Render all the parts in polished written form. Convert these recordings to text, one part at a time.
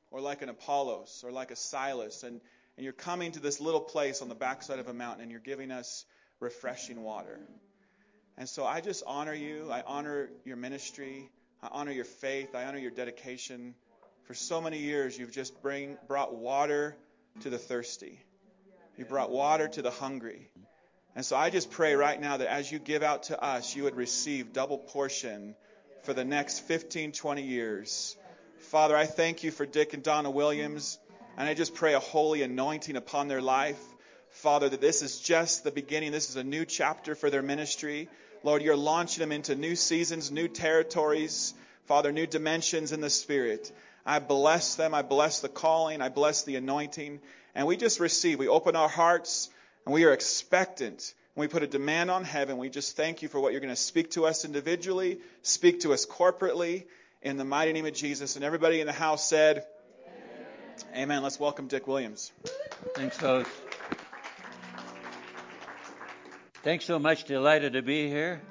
or like an Apollos or like a Silas, and you're coming to this little place on the backside of a mountain and you're giving us refreshing water. And so I just honor you. I honor your ministry. I honor your faith. I honor your dedication. For so many years, you've just brought water to the thirsty. You brought water to the hungry. And so I just pray right now that as you give out to us, you would receive double portion for the next 15, 20 years. Father, I thank you for Dick and Donna Williams, and I just pray a holy anointing upon their life. Father, that this is just the beginning. This is a new chapter for their ministry. Lord, you're launching them into new seasons, new territories. Father, new dimensions in the Spirit. I bless them. I bless the calling. I bless the anointing. And we just receive. We open our hearts, and we are expectant. We put a demand on heaven. We just thank you for what you're going to speak to us individually, speak to us corporately, in the mighty name of Jesus. And everybody in the house said, Amen. Amen. Let's welcome Dick Williams. Thanks, folks. Thanks so much. Delighted to be here.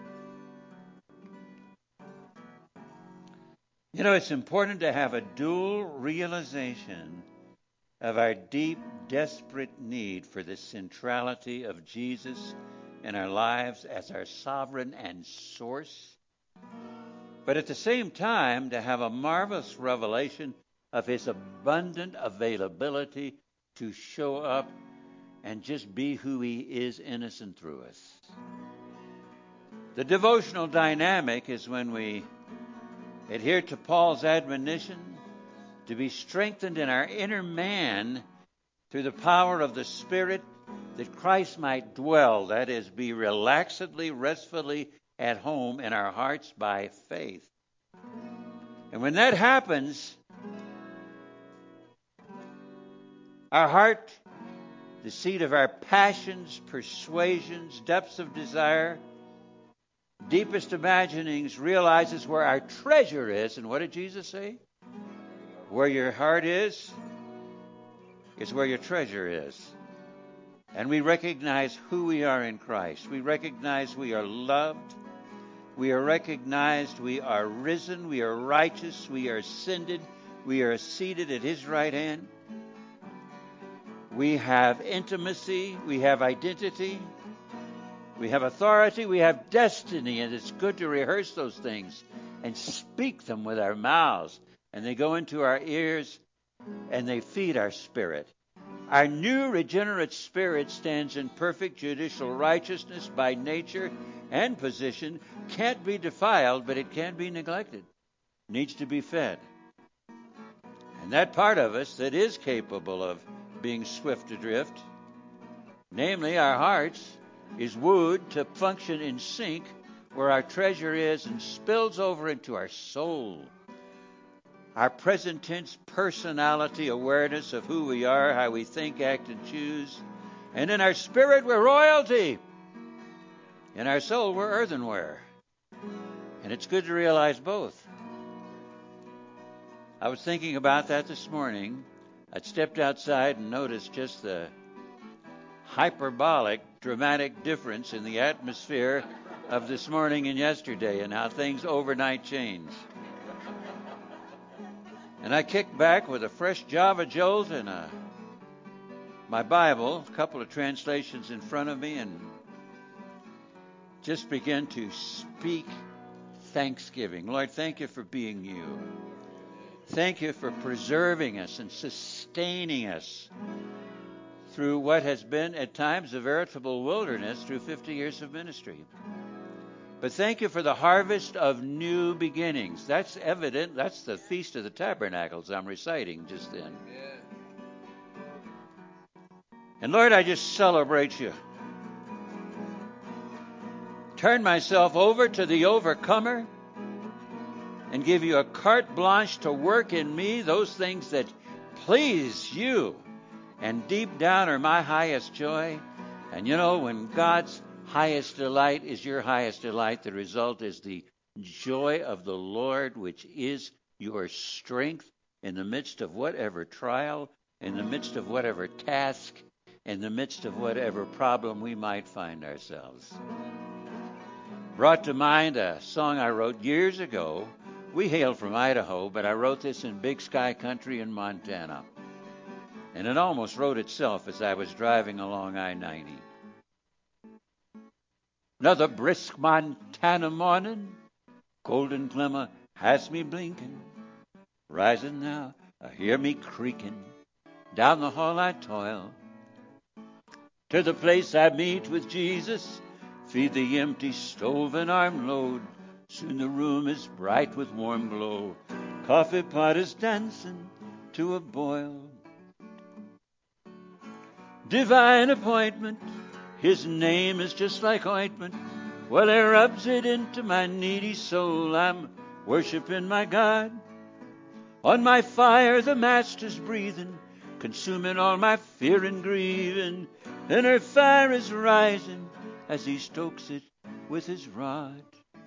You know, it's important to have a dual realization of our deep, desperate need for the centrality of Jesus in our lives as our sovereign and source. But at the same time, to have a marvelous revelation of his abundant availability to show up and just be who he is in us and through us. The devotional dynamic is when we adhere to Paul's admonition to be strengthened in our inner man through the power of the Spirit, that Christ might dwell, that is, be relaxedly, restfully at home in our hearts by faith. And when that happens, our heart, the seat of our passions, persuasions, depths of desire, deepest imaginings, realizes where our treasure is. And what did Jesus say? Where your heart is where your treasure is. And we recognize who we are in Christ. We recognize we are loved. We are recognized we are risen. We are righteous. We are ascended. We are seated at his right hand. We have intimacy. We have identity. We have authority. We have destiny. And it's good to rehearse those things and speak them with our mouths. And they go into our ears and they feed our spirit. Our new regenerate spirit stands in perfect judicial righteousness by nature and position, can't be defiled, but it can't be neglected. Needs to be fed. And that part of us that is capable of being swift adrift, namely our hearts, is wooed to function in sync where our treasure is and spills over into our soul. Our present tense personality, awareness of who we are, how we think, act, and choose. And in our spirit, we're royalty. In our soul, we're earthenware. And it's good to realize both. I was thinking about that this morning. I stepped outside and noticed just the hyperbolic, dramatic difference in the atmosphere of this morning and yesterday, and how things overnight change. And I kicked back with a fresh Java Jolt and my Bible, a couple of translations in front of me, and just began to speak thanksgiving. Lord, thank you for being you. Thank you for preserving us and sustaining us through what has been at times a veritable wilderness through 50 years of ministry. But thank you for the harvest of new beginnings. That's evident. That's the Feast of the Tabernacles I'm reciting just then. And Lord, I just celebrate you. Turn myself over to the overcomer and give you a carte blanche to work in me those things that please you and deep down are my highest joy. And you know, when God's highest delight is your highest delight, the result is the joy of the Lord, which is your strength in the midst of whatever trial, in the midst of whatever task, in the midst of whatever problem we might find ourselves. Brought to mind a song I wrote years ago We hail from Idaho, but I wrote this in Big Sky Country in Montana. And it almost wrote itself as I was driving along I-90. Another brisk Montana morning, golden glimmer has me blinking. Rising now, I hear me creaking. Down the hall I toil. To the place I meet with Jesus, feed the empty stove and arm load. Soon the room is bright with warm glow. Coffee pot is dancing to a boil. Divine appointment, his name is just like ointment. Well, he rubs it into my needy soul. I'm worshiping my God. On my fire the Master's breathing, consuming all my fear and grieving. And her fire is rising as he stokes it with his rod.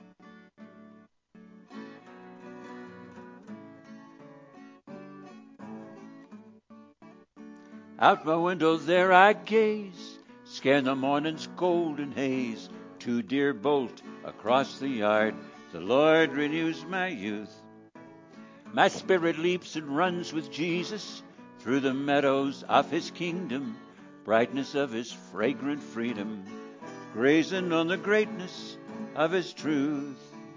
Out my window there I gaze, scan the morning's golden haze. Two deer bolt across the yard, the Lord renews my youth. My spirit leaps and runs with Jesus through the meadows of his kingdom, brightness of his fragrant freedom, grazing on the greatness of his truth.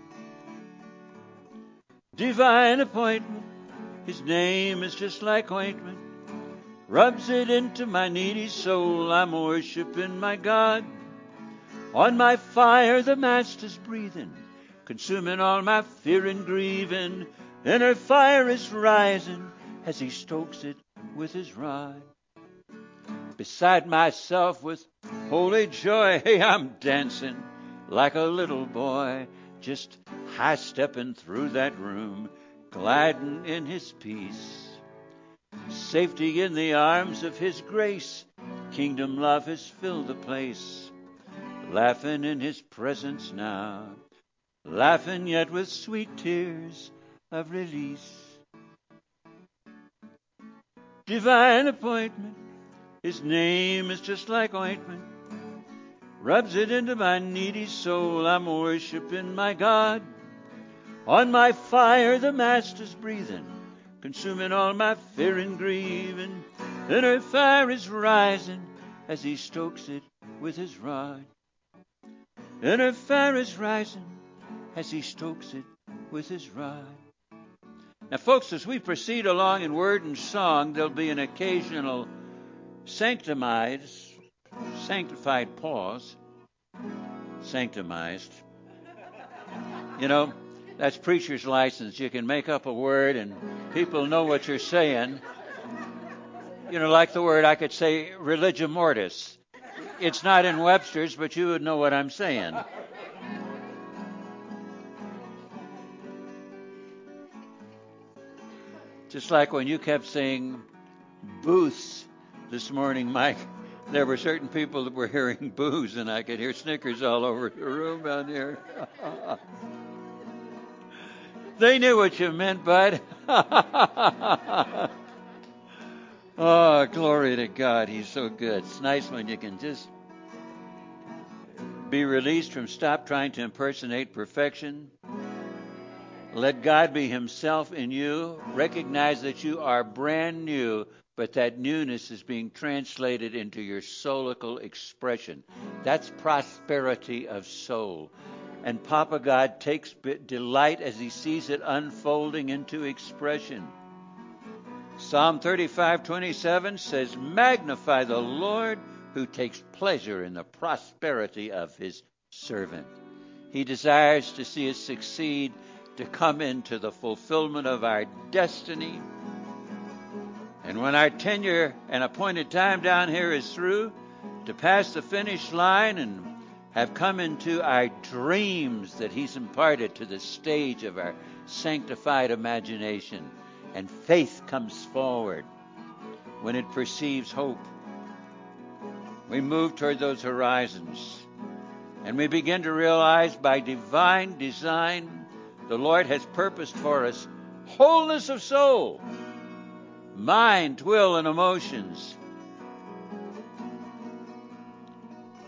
Divine appointment, his name is just like ointment, rubs it into my needy soul. I'm worshiping my God. On my fire the Master's breathing, consuming all my fear and grieving. And her fire is rising as he stokes it with his rod. Beside myself with holy joy, hey, I'm dancing like a little boy, just high-stepping through that room, gliding in his peace. Safety in the arms of his grace, kingdom love has filled the place. Laughing in his presence now, laughing yet with sweet tears of release. Divine appointment, his name is just like ointment, rubs it into my needy soul. I'm worshiping my God. On my fire the Master's breathing, consuming all my fear and grieving. And her fire is rising as he stokes it with his rod. And her fire is rising as he stokes it with his rod. Now, folks, as we proceed along in word and song, there'll be an occasional sanctified pause. Sanctimized. You know, that's preacher's license. You can make up a word and people know what you're saying. You know, like the word, I could say religio mortis. It's not in Webster's, but you would know what I'm saying. Just like when you kept saying booths this morning, Mike, there were certain people that were hearing booze, and I could hear Snickers all over the room down here. They knew what you meant, bud. Oh, glory to God. He's so good. It's nice when you can just be released from stop trying to impersonate perfection. Let God be himself in you. Recognize that you are brand new, but that newness is being translated into your soulical expression. That's prosperity of soul. And Papa God takes delight as he sees it unfolding into expression. Psalm 35:27 says, "Magnify the Lord who takes pleasure in the prosperity of his servant." He desires to see us succeed, to come into the fulfillment of our destiny. And when our tenure and appointed time down here is through, to pass the finish line and have come into our dreams that he's imparted to the stage of our sanctified imagination. And faith comes forward when it perceives hope. We move toward those horizons, and we begin to realize by divine design, the Lord has purposed for us wholeness of soul, mind, will, and emotions.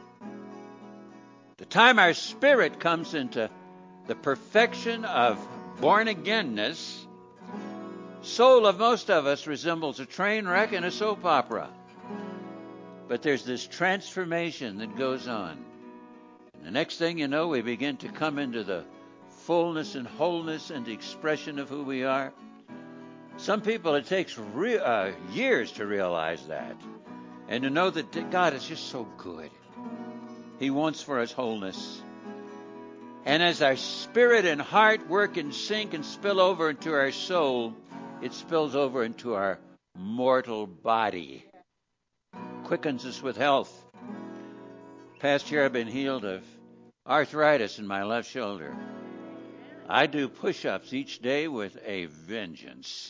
The time our spirit comes into the perfection of born-againness, soul of most of us resembles a train wreck and a soap opera. But there's this transformation that goes on. And the next thing you know, we begin to come into the fullness and wholeness and the expression of who we are. Some people, it takes years to realize that. And to know that God is just so good. He wants for us wholeness. And as our spirit and heart work and sink and spill over into our soul, it spills over into our mortal body. Quickens us with health. Past year I've been healed of arthritis in my left shoulder. I do push-ups each day with a vengeance.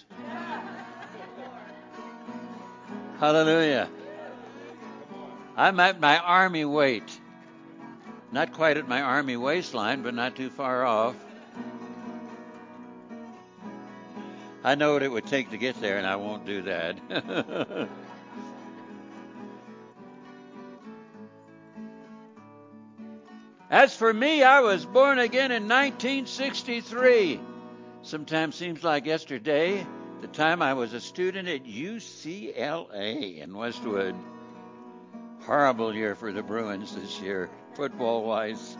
Hallelujah. I'm at my army weight. Not quite at my army waistline, but not too far off. I know what it would take to get there, and I won't do that. As for me, I was born again in 1963. Sometimes seems like yesterday, the time I was a student at UCLA in Westwood. Horrible year for the Bruins this year, football-wise.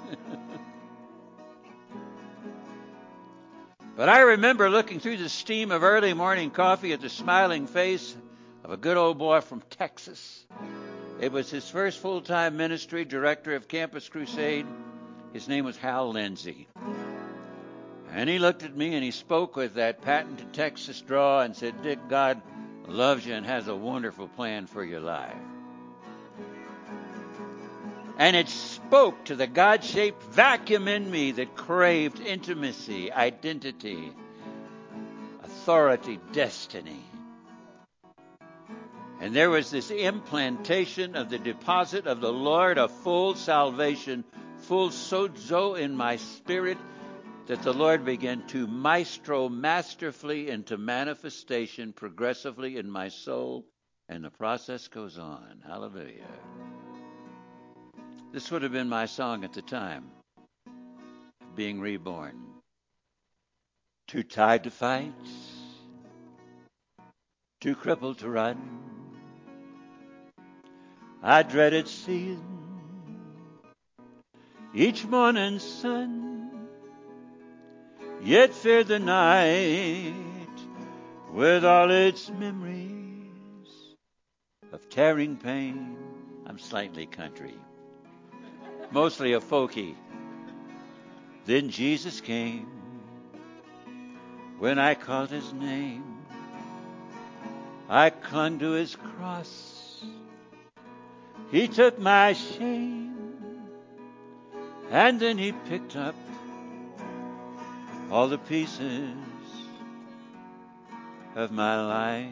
But I remember looking through the steam of early morning coffee at the smiling face of a good old boy from Texas. It was his first full-time ministry, director of Campus Crusade. His name was Hal Lindsey. And he looked at me and he spoke with that patented Texas drawl and said, "Dick, God loves you and has a wonderful plan for your life." And it spoke to the God-shaped vacuum in me that craved intimacy, identity, authority, destiny. And there was this implantation of the deposit of the Lord, a full salvation, full sozo in my spirit, that the Lord began to maestro masterfully into manifestation progressively in my soul. And the process goes on. Hallelujah. This would have been my song at the time, being reborn. Too tired to fight, too crippled to run. I dreaded seeing each morning sun, yet feared the night with all its memories of tearing pain. I'm slightly country, mostly a folkie. Then Jesus came when I called his name. I clung to his cross. He took my shame, and then he picked up all the pieces of my life.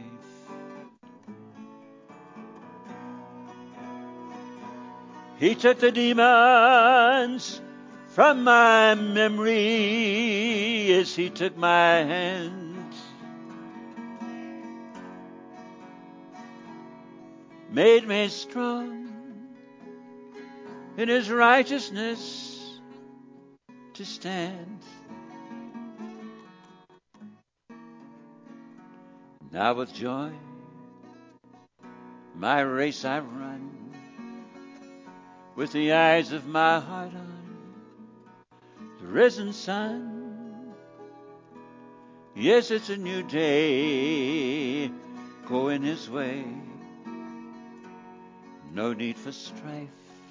He took the demons from my memory as he took my hand. Made me strong in his righteousness to stand. Now with joy my race I run, with the eyes of my heart on the risen sun. Yes, it's a new day, going his way. No need for strife.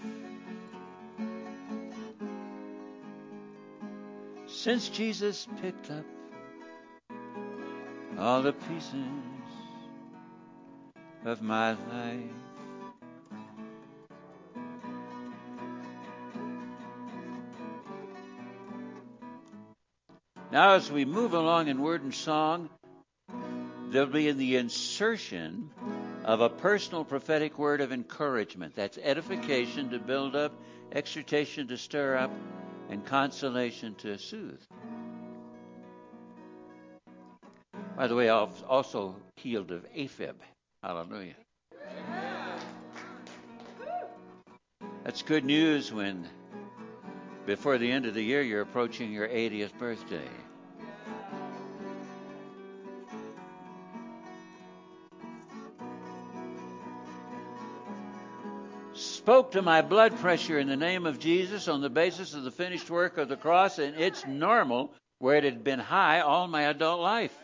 Since Jesus picked up all the pieces of my life. Now, as we move along in word and song, there'll be the insertion of a personal prophetic word of encouragement. That's edification to build up, exhortation to stir up, and consolation to soothe. By the way, I've also healed of AFib. Hallelujah. That's good news when before the end of the year you're approaching your 80th birthday. spoke to my blood pressure in the name of Jesus on the basis of the finished work of the cross, and it's normal where it had been high all my adult life.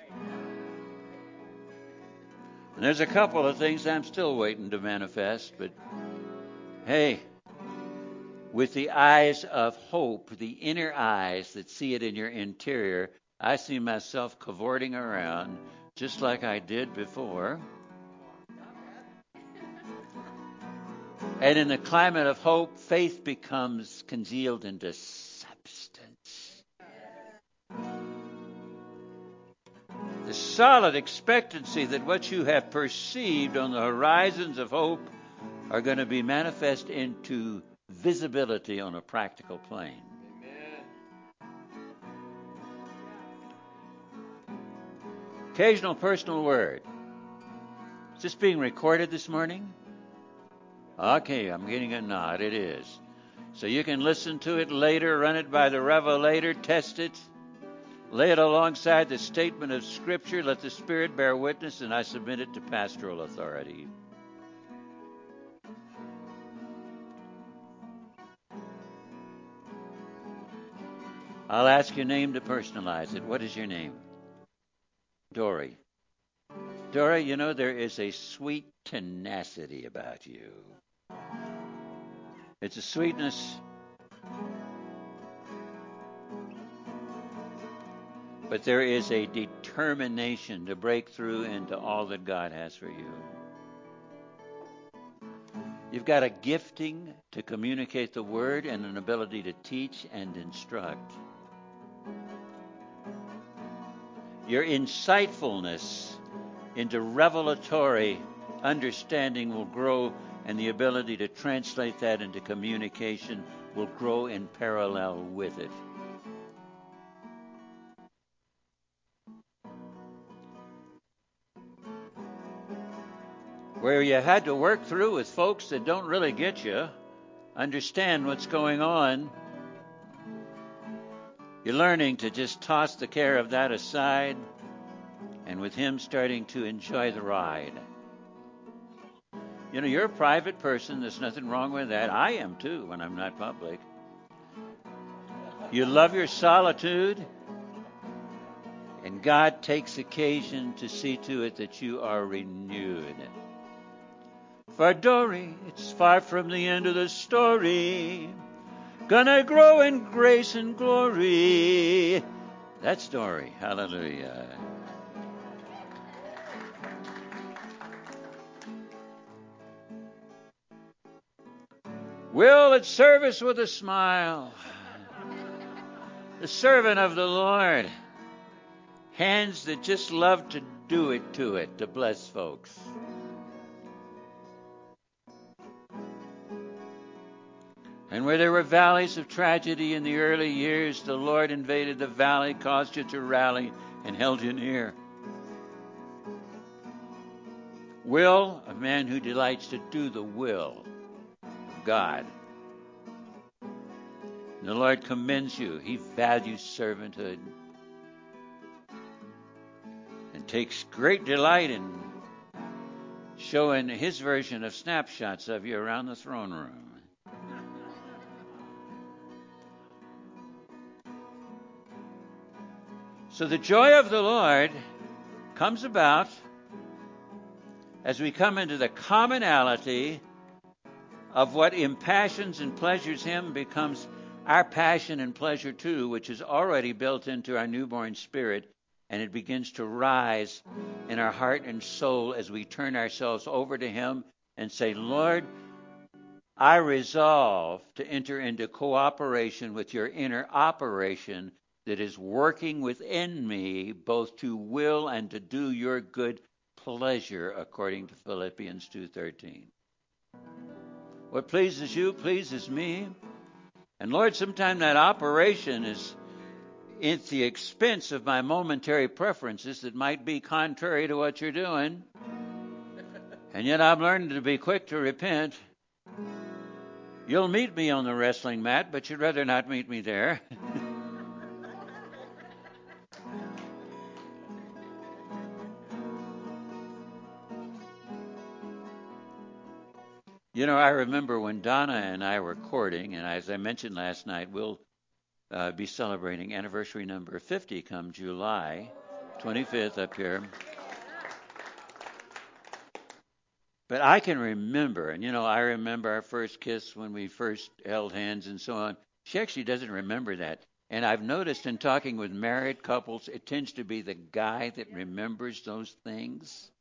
And there's a couple of things I'm still waiting to manifest, but hey, with the eyes of hope, the inner eyes that see it in your interior, I see myself cavorting around just like I did before. And in the climate of hope, faith becomes congealed into substance. The solid expectancy that what you have perceived on the horizons of hope are going to be manifest into visibility on a practical plane. Occasional personal word. Is this being recorded this morning? Okay, I'm getting a nod. It is. So you can listen to it later, run it by the revelator, test it, lay it alongside the statement of Scripture, let the Spirit bear witness, and I submit it to pastoral authority. I'll ask your name to personalize it. What is your name? Dory. Dory, you know, there is a sweet tenacity about you. It's a sweetness, but there is a determination to break through into all that God has for you. You've got a gifting to communicate the word and an ability to teach and instruct. Your insightfulness into revelatory understanding will grow, and the ability to translate that into communication will grow in parallel with it. Where you had to work through with folks that don't really get you, understand what's going on, you're learning to just toss the care of that aside, and with Him starting to enjoy the ride. You know, you're a private person. There's nothing wrong with that. I am too when I'm not public. You love your solitude, and God takes occasion to see to it that you are renewed. For Dory, it's far from the end of the story. Gonna grow in grace and glory. That's Dory. Hallelujah. Will at service with a smile. The servant of the Lord. Hands that just love to do it to bless folks. And where there were valleys of tragedy in the early years, the Lord invaded the valley, caused you to rally, and held you near. Will, a man who delights to do the will of God. And the Lord commends you. He values servanthood and takes great delight in showing His version of snapshots of you around the throne room. So the joy of the Lord comes about as we come into the commonality of what impassions and pleasures Him becomes our passion and pleasure too, which is already built into our newborn spirit, and it begins to rise in our heart and soul as we turn ourselves over to Him and say, Lord, I resolve to enter into cooperation with your inner operation that is working within me both to will and to do your good pleasure, according to Philippians 2:13. What pleases you pleases me. And Lord, sometimes that operation is at the expense of my momentary preferences that might be contrary to what you're doing. And yet I've learned to be quick to repent. You'll meet me on the wrestling mat, but you'd rather not meet me there. You know, I remember when Donna and I were courting, and as I mentioned last night, we'll be celebrating anniversary number 50 come July 25th up here. But I can remember, and I remember our first kiss when we first held hands and so on. She actually doesn't remember that. And I've noticed in talking with married couples, it tends to be the guy that remembers those things.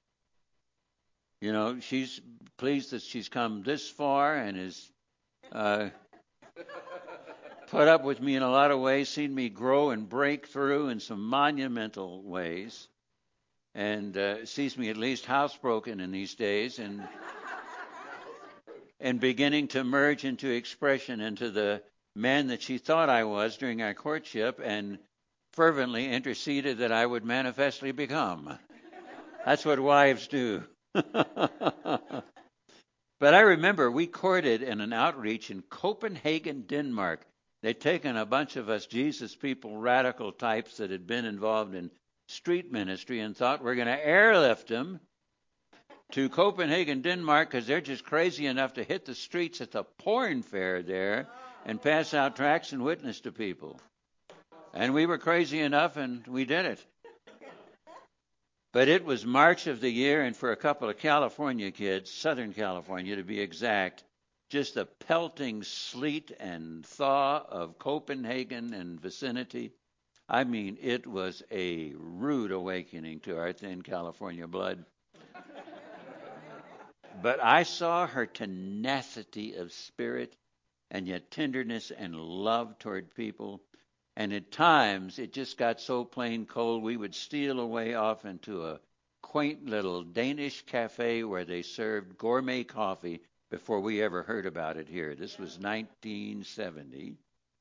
She's pleased that she's come this far and is put up with me in a lot of ways, seen me grow and break through in some monumental ways, and sees me at least housebroken in these days, and beginning to merge into expression into the man that she thought I was during our courtship, and fervently interceded that I would manifestly become. That's what wives do. But I remember we courted in an outreach in Copenhagen, Denmark. They'd taken a bunch of us Jesus people, radical types that had been involved in street ministry, and thought we're going to airlift them to Copenhagen, Denmark, because they're just crazy enough to hit the streets at the porn fair there and pass out tracts and witness to people. And we were crazy enough, and we did it. But it was March of the year, and for a couple of California kids, Southern California to be exact, just the pelting sleet and thaw of Copenhagen and vicinity. I mean, it was a rude awakening to our thin California blood. But I saw her tenacity of spirit and yet tenderness and love toward people. And at times, it just got so plain cold, we would steal away off into a quaint little Danish cafe where they served gourmet coffee before we ever heard about it here. This was 1970.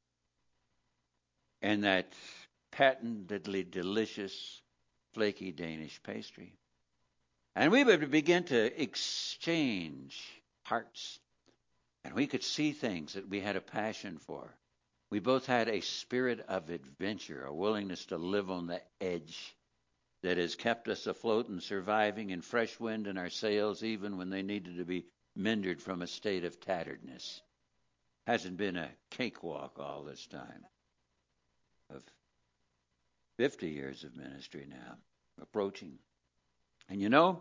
And that patently delicious, flaky Danish pastry. And we would begin to exchange hearts. And we could see things that we had a passion for. We both had a spirit of adventure, a willingness to live on the edge that has kept us afloat and surviving in fresh wind in our sails, even when they needed to be mended from a state of tatteredness. Hasn't been a cakewalk all this time. Of 50 years of ministry now, approaching. And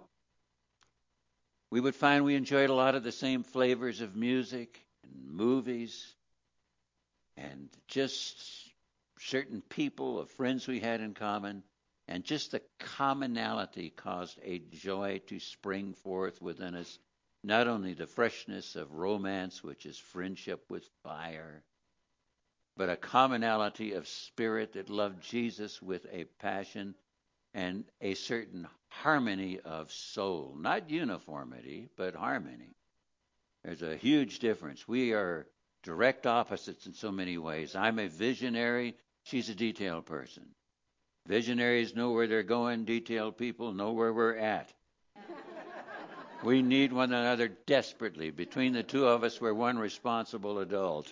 we would find we enjoyed a lot of the same flavors of music and movies and just certain people, of friends we had in common, and just the commonality caused a joy to spring forth within us, not only the freshness of romance, which is friendship with fire, but a commonality of spirit that loved Jesus with a passion and a certain harmony of soul. Not uniformity, but harmony. There's a huge difference. We are direct opposites in so many ways. I'm a visionary. She's a detail person. Visionaries know where they're going. Detailed people know where we're at. We need one another desperately. Between the two of us, we're one responsible adult.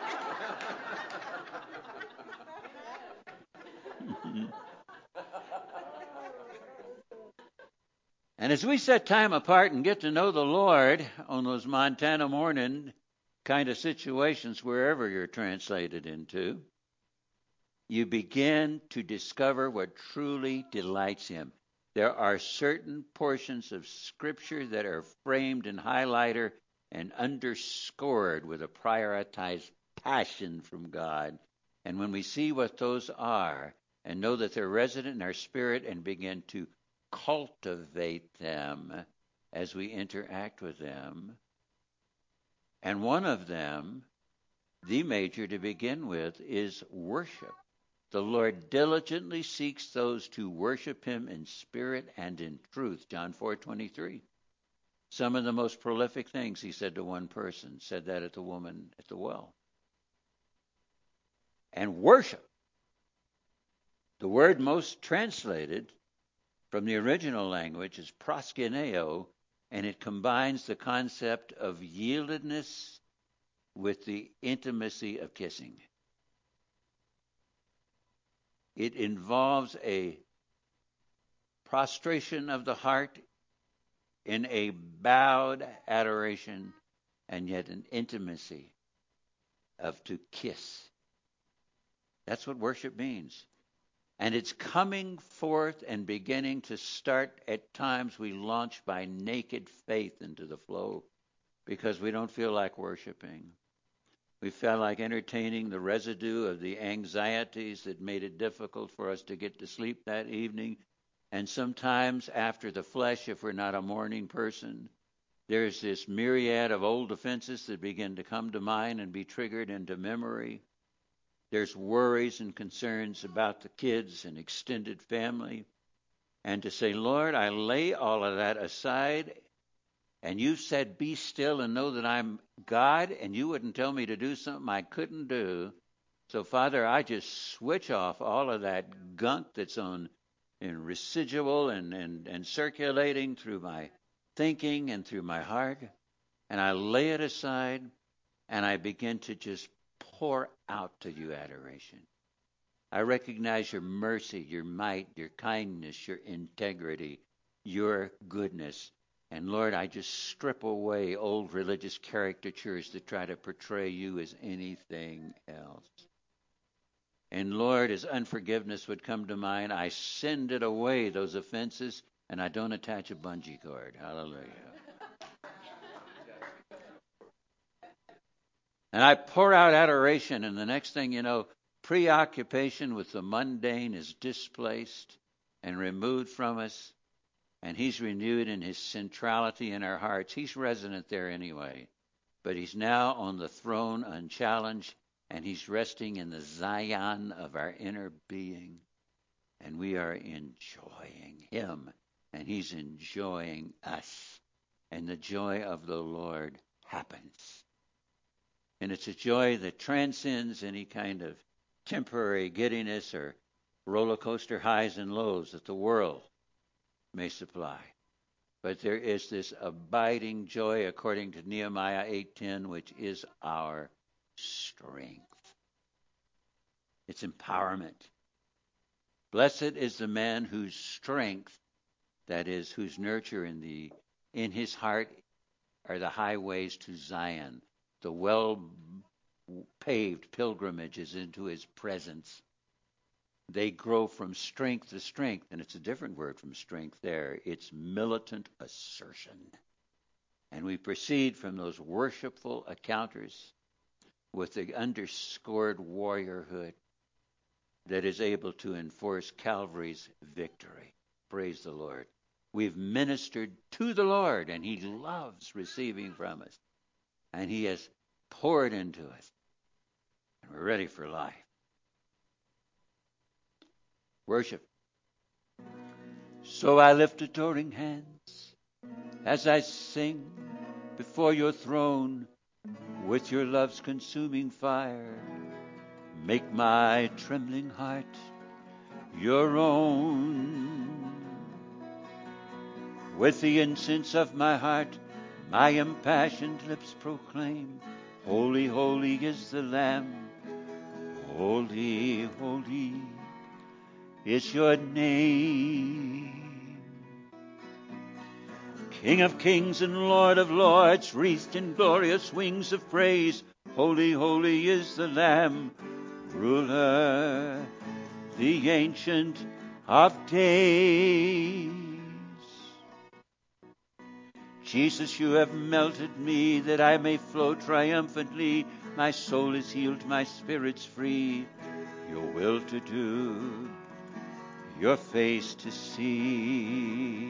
And as we set time apart and get to know the Lord on those Montana morning kind of situations, wherever you're translated into, you begin to discover what truly delights Him. There are certain portions of Scripture that are framed in highlighter and underscored with a prioritized passion from God. And when we see what those are and know that they're resident in our spirit and begin to cultivate them as we interact with them, and one of them, the major to begin with, is worship. The Lord diligently seeks those to worship Him in spirit and in truth. John 4:23. Some of the most prolific things He said to one person, said that at the woman at the well. And worship, the word most translated from the original language is proskuneo, and it combines the concept of yieldedness with the intimacy of kissing. It involves a prostration of the heart in a bowed adoration and yet an intimacy of to kiss. That's what worship means. And it's coming forth and beginning to start. At times we launch by naked faith into the flow because we don't feel like worshiping. We felt like entertaining the residue of the anxieties that made it difficult for us to get to sleep that evening. And sometimes after the flesh, if we're not a morning person, there's this myriad of old offenses that begin to come to mind and be triggered into memory. There's worries and concerns about the kids and extended family. And to say, Lord, I lay all of that aside. And you said, be still and know that I'm God. And you wouldn't tell me to do something I couldn't do. So, Father, I just switch off all of that gunk that's on in residual and circulating through my thinking and through my heart. And I lay it aside and I begin to just pour out to you adoration. I recognize your mercy, your might, your kindness, your integrity, your goodness. And Lord, I just strip away old religious caricatures that try to portray you as anything else. And Lord, as unforgiveness would come to mind, I send it away, those offenses, and I don't attach a bungee cord. Hallelujah. And I pour out adoration, and the next thing you know, preoccupation with the mundane is displaced and removed from us, and he's renewed in his centrality in our hearts. He's resident there anyway, but he's now on the throne unchallenged, and he's resting in the Zion of our inner being, and we are enjoying him, and he's enjoying us, and the joy of the Lord happens. And it's a joy that transcends any kind of temporary giddiness or roller coaster highs and lows that the world may supply. But there is this abiding joy, according to Nehemiah 8:10, which is our strength. It's empowerment. Blessed is the man whose strength, that is, whose nurture in his heart are the highways to Zion, the well-paved pilgrimages into his presence. They grow from strength to strength, and it's a different word from strength there. It's militant assertion. And we proceed from those worshipful encounters with the underscored warriorhood that is able to enforce Calvary's victory. Praise the Lord. We've ministered to the Lord, and he loves receiving from us. And he has poured into us. And we're ready for life. Worship. So I lift adoring hands as I sing before your throne with your love's consuming fire. Make my trembling heart your own. With the incense of my heart, my impassioned lips proclaim, holy, holy is the Lamb. Holy, holy is your name. King of kings and Lord of lords, wreathed in glorious wings of praise, holy, holy is the Lamb. Ruler, the Ancient of Days. Jesus, you have melted me that I may flow triumphantly. My soul is healed, my spirit's free. Your will to do, your face to see.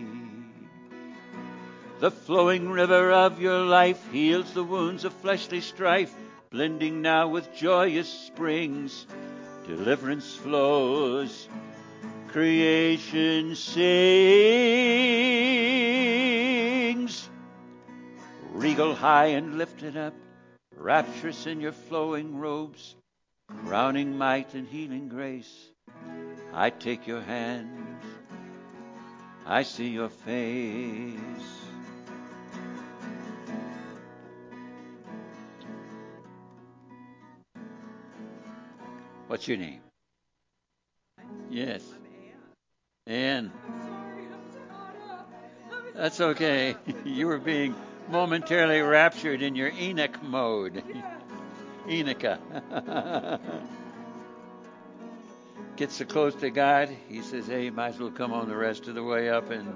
The flowing river of your life heals the wounds of fleshly strife, blending now with joyous springs. Deliverance flows, creation sings. Regal high and lifted up, rapturous in your flowing robes, crowning might and healing grace. I take your hand, I see your face. What's your name? Yes. Anne. That's okay. You were being momentarily raptured in your Enoch mode. Enoch. Gets so close to God, he says, hey, you might as well come on the rest of the way up and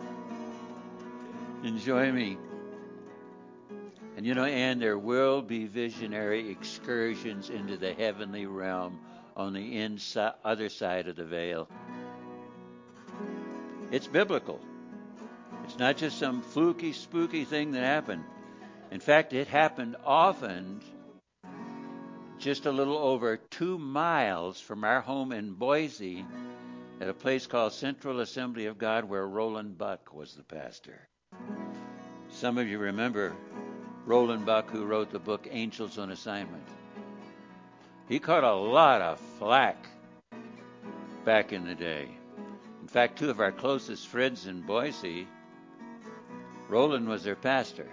enjoy me. And Ann, there will be visionary excursions into the heavenly realm on the other side of the veil. It's biblical. It's not just some fluky, spooky thing that happened. In fact, it happened often just a little over 2 miles from our home in Boise at a place called Central Assembly of God, where Roland Buck was the pastor. Some of you remember Roland Buck, who wrote the book Angels on Assignment. He caught a lot of flack back in the day. In fact, 2 of our closest friends in Boise, Roland was their pastor.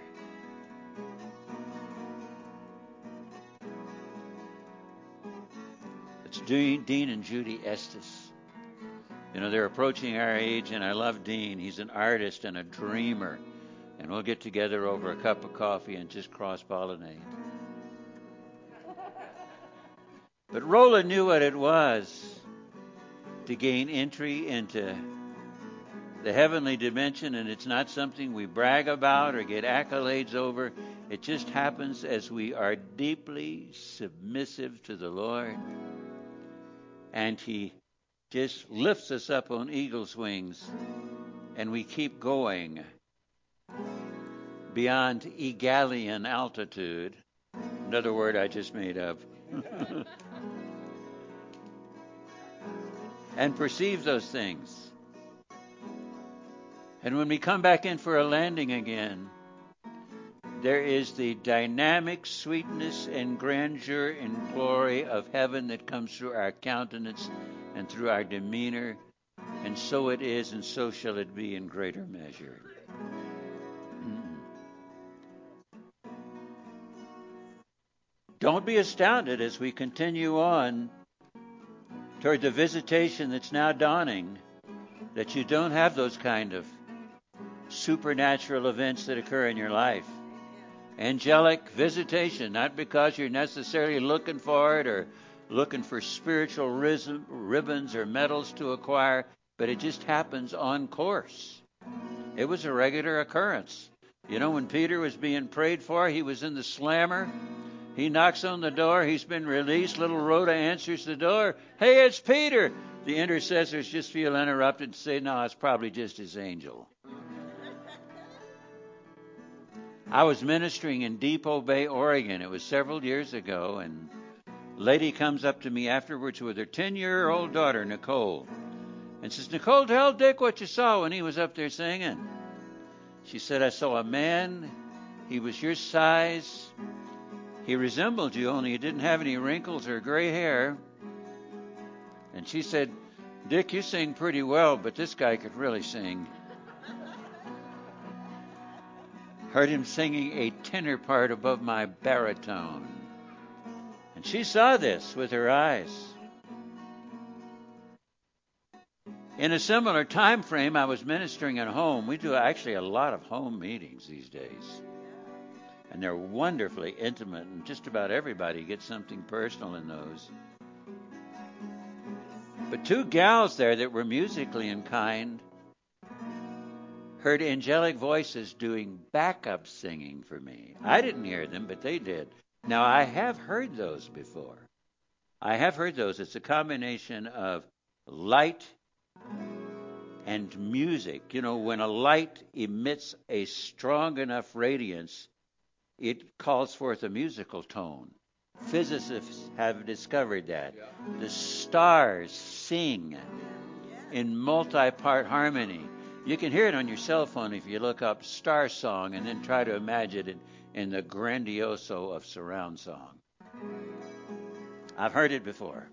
It's Dean and Judy Estes. They're approaching our age, and I love Dean. He's an artist and a dreamer. And we'll get together over a cup of coffee and just cross-pollinate. But Roland knew what it was to gain entry into the heavenly dimension, and it's not something we brag about or get accolades over. It just happens as we are deeply submissive to the Lord, and He just lifts us up on eagle's wings, and we keep going beyond egalian altitude. Another word I just made up. And perceive those things. And when we come back in for a landing again, there is the dynamic sweetness and grandeur and glory of heaven that comes through our countenance and through our demeanor. And so it is, and so shall it be in greater measure. Don't be astounded as we continue on toward the visitation that's now dawning, that you don't have those kind of supernatural events that occur in your life. Angelic visitation, not because you're necessarily looking for it or looking for spiritual ribbons or medals to acquire, but it just happens on course. It was a regular occurrence. When Peter was being prayed for, he was in the slammer. He knocks on the door. He's been released. Little Rhoda answers the door. Hey, it's Peter. The intercessors just feel interrupted and say, no, it's probably just his angel. I was ministering in Depot Bay, Oregon. It was several years ago, and a lady comes up to me afterwards with her 10-year-old daughter, Nicole, and says, Nicole, tell Dick what you saw when he was up there singing. She said, I saw a man. He was your size. He resembled you, only he didn't have any wrinkles or gray hair. And she said, Dick, you sing pretty well, but this guy could really sing. Heard him singing a tenor part above my baritone. And she saw this with her eyes. In a similar time frame, I was ministering at home. We do actually a lot of home meetings these days. And they're wonderfully intimate, and just about everybody gets something personal in those. But 2 gals there that were musically inclined heard angelic voices doing backup singing for me. I didn't hear them, but they did. Now, I have heard those before. It's a combination of light and music. When a light emits a strong enough radiance, it calls forth a musical tone. Physicists have discovered that. The stars sing in multi-part harmony. You can hear it on your cell phone if you look up Star Song and then try to imagine it in the grandioso of surround song. I've heard it before.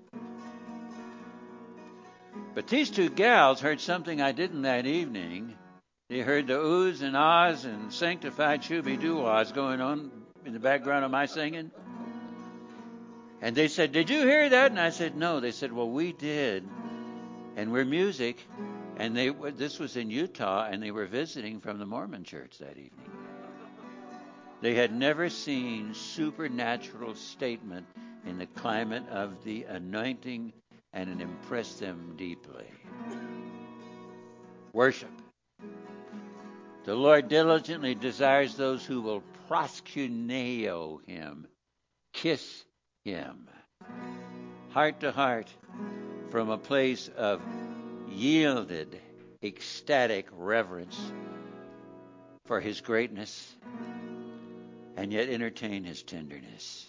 But these 2 gals heard something I didn't that evening. They heard the oohs and ahs and sanctified shooby-doo-wahs going on in the background of my singing. And they said, did you hear that? And I said, no. They said, well, we did. And we're music. And this was in Utah, and they were visiting from the Mormon church that evening. They had never seen supernatural statement in the climate of the anointing, and it impressed them deeply. Worship. The Lord diligently desires those who will proskuneo him, kiss him, heart to heart, from a place of yielded, ecstatic reverence for his greatness, and yet entertain his tenderness.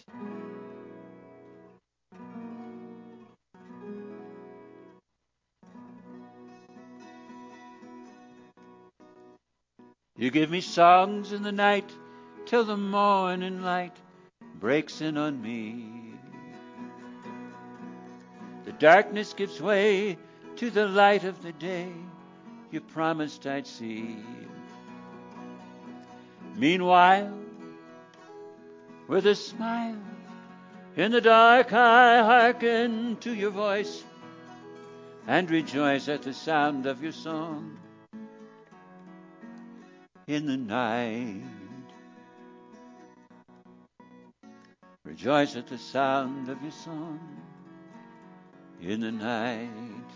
You give me songs in the night till the morning light breaks in on me. The darkness gives way to the light of the day you promised I'd see. Meanwhile, with a smile in the dark, I hearken to your voice and rejoice at the sound of your song. In the night, rejoice at the sound of your song. In the night.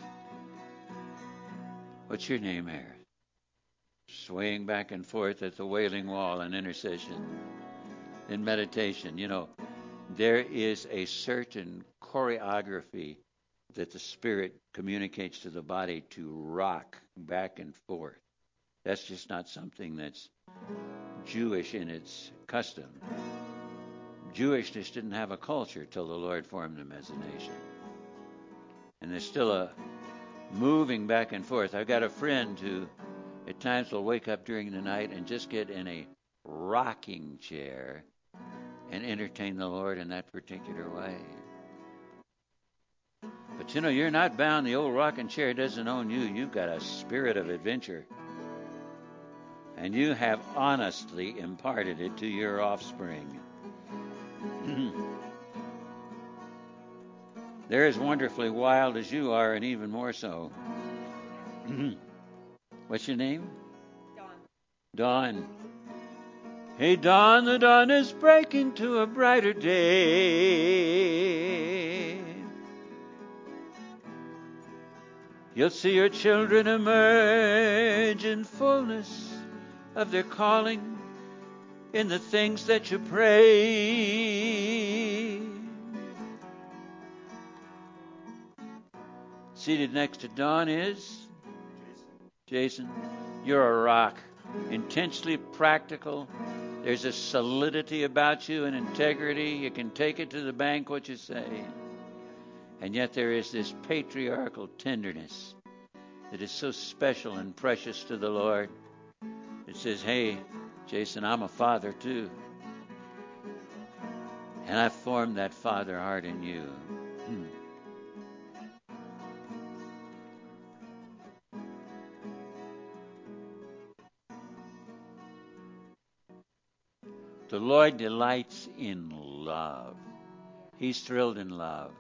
What's your name, Harris? Swaying back and forth at the Wailing Wall in intercession, in meditation. You know, there is a certain choreography that the Spirit communicates to the body to rock back and forth. That's just not something that's Jewish in its custom. Jewishness didn't have a culture till the Lord formed them as a nation. And there's still a moving back and forth. I've got a friend who at times will wake up during the night and just get in a rocking chair and entertain the Lord in that particular way. But you know, you're not bound. The old rocking chair doesn't own you. You've got a spirit of adventure. And you have honestly imparted it to your offspring. They're as wonderfully wild as you are, and even more so. What's your name? Dawn. Hey, Dawn, the dawn is breaking to a brighter day. You'll see your children emerge in fullness of their calling in the things that you pray. Seated next to Dawn is Jason. You're a rock, intensely practical. There's a solidity about you and integrity. You can take it to the bank what you say. And yet there is this patriarchal tenderness that is so special and precious to the Lord. It says, hey, Jason, I'm a father too. And I formed that father heart in you. The Lord delights in love. He's thrilled in love.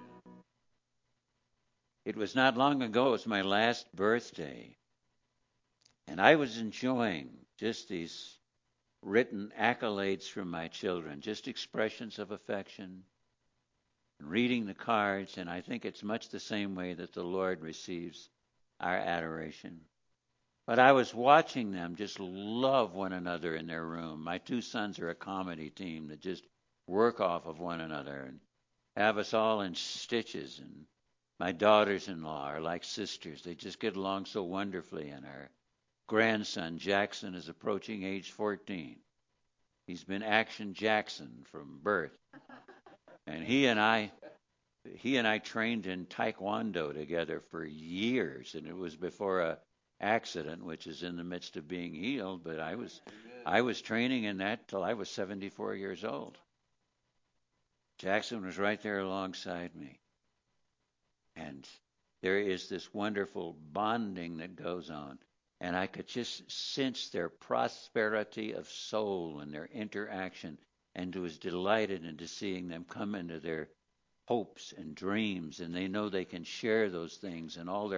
It was not long ago, it was my last birthday. And I was enjoying just these written accolades from my children, just expressions of affection, reading the cards, and I think it's much the same way that the Lord receives our adoration. But I was watching them just love one another in their room. My two sons are a comedy team that just work off of one another and have us all in stitches. And my daughters-in-law are like sisters. They just get along so wonderfully. And our grandson, Jackson, is approaching age 14. He's been Action Jackson from birth. And he and I trained in Taekwondo together for years. And it was before a accident, which is in the midst of being healed, but I was training in that till I was 74 years old. Jackson was right there alongside me. And there is this wonderful bonding that goes on. And I could just sense their prosperity of soul and their interaction, and was delighted into seeing them come into their hopes and dreams, and they know they can share those things, and all their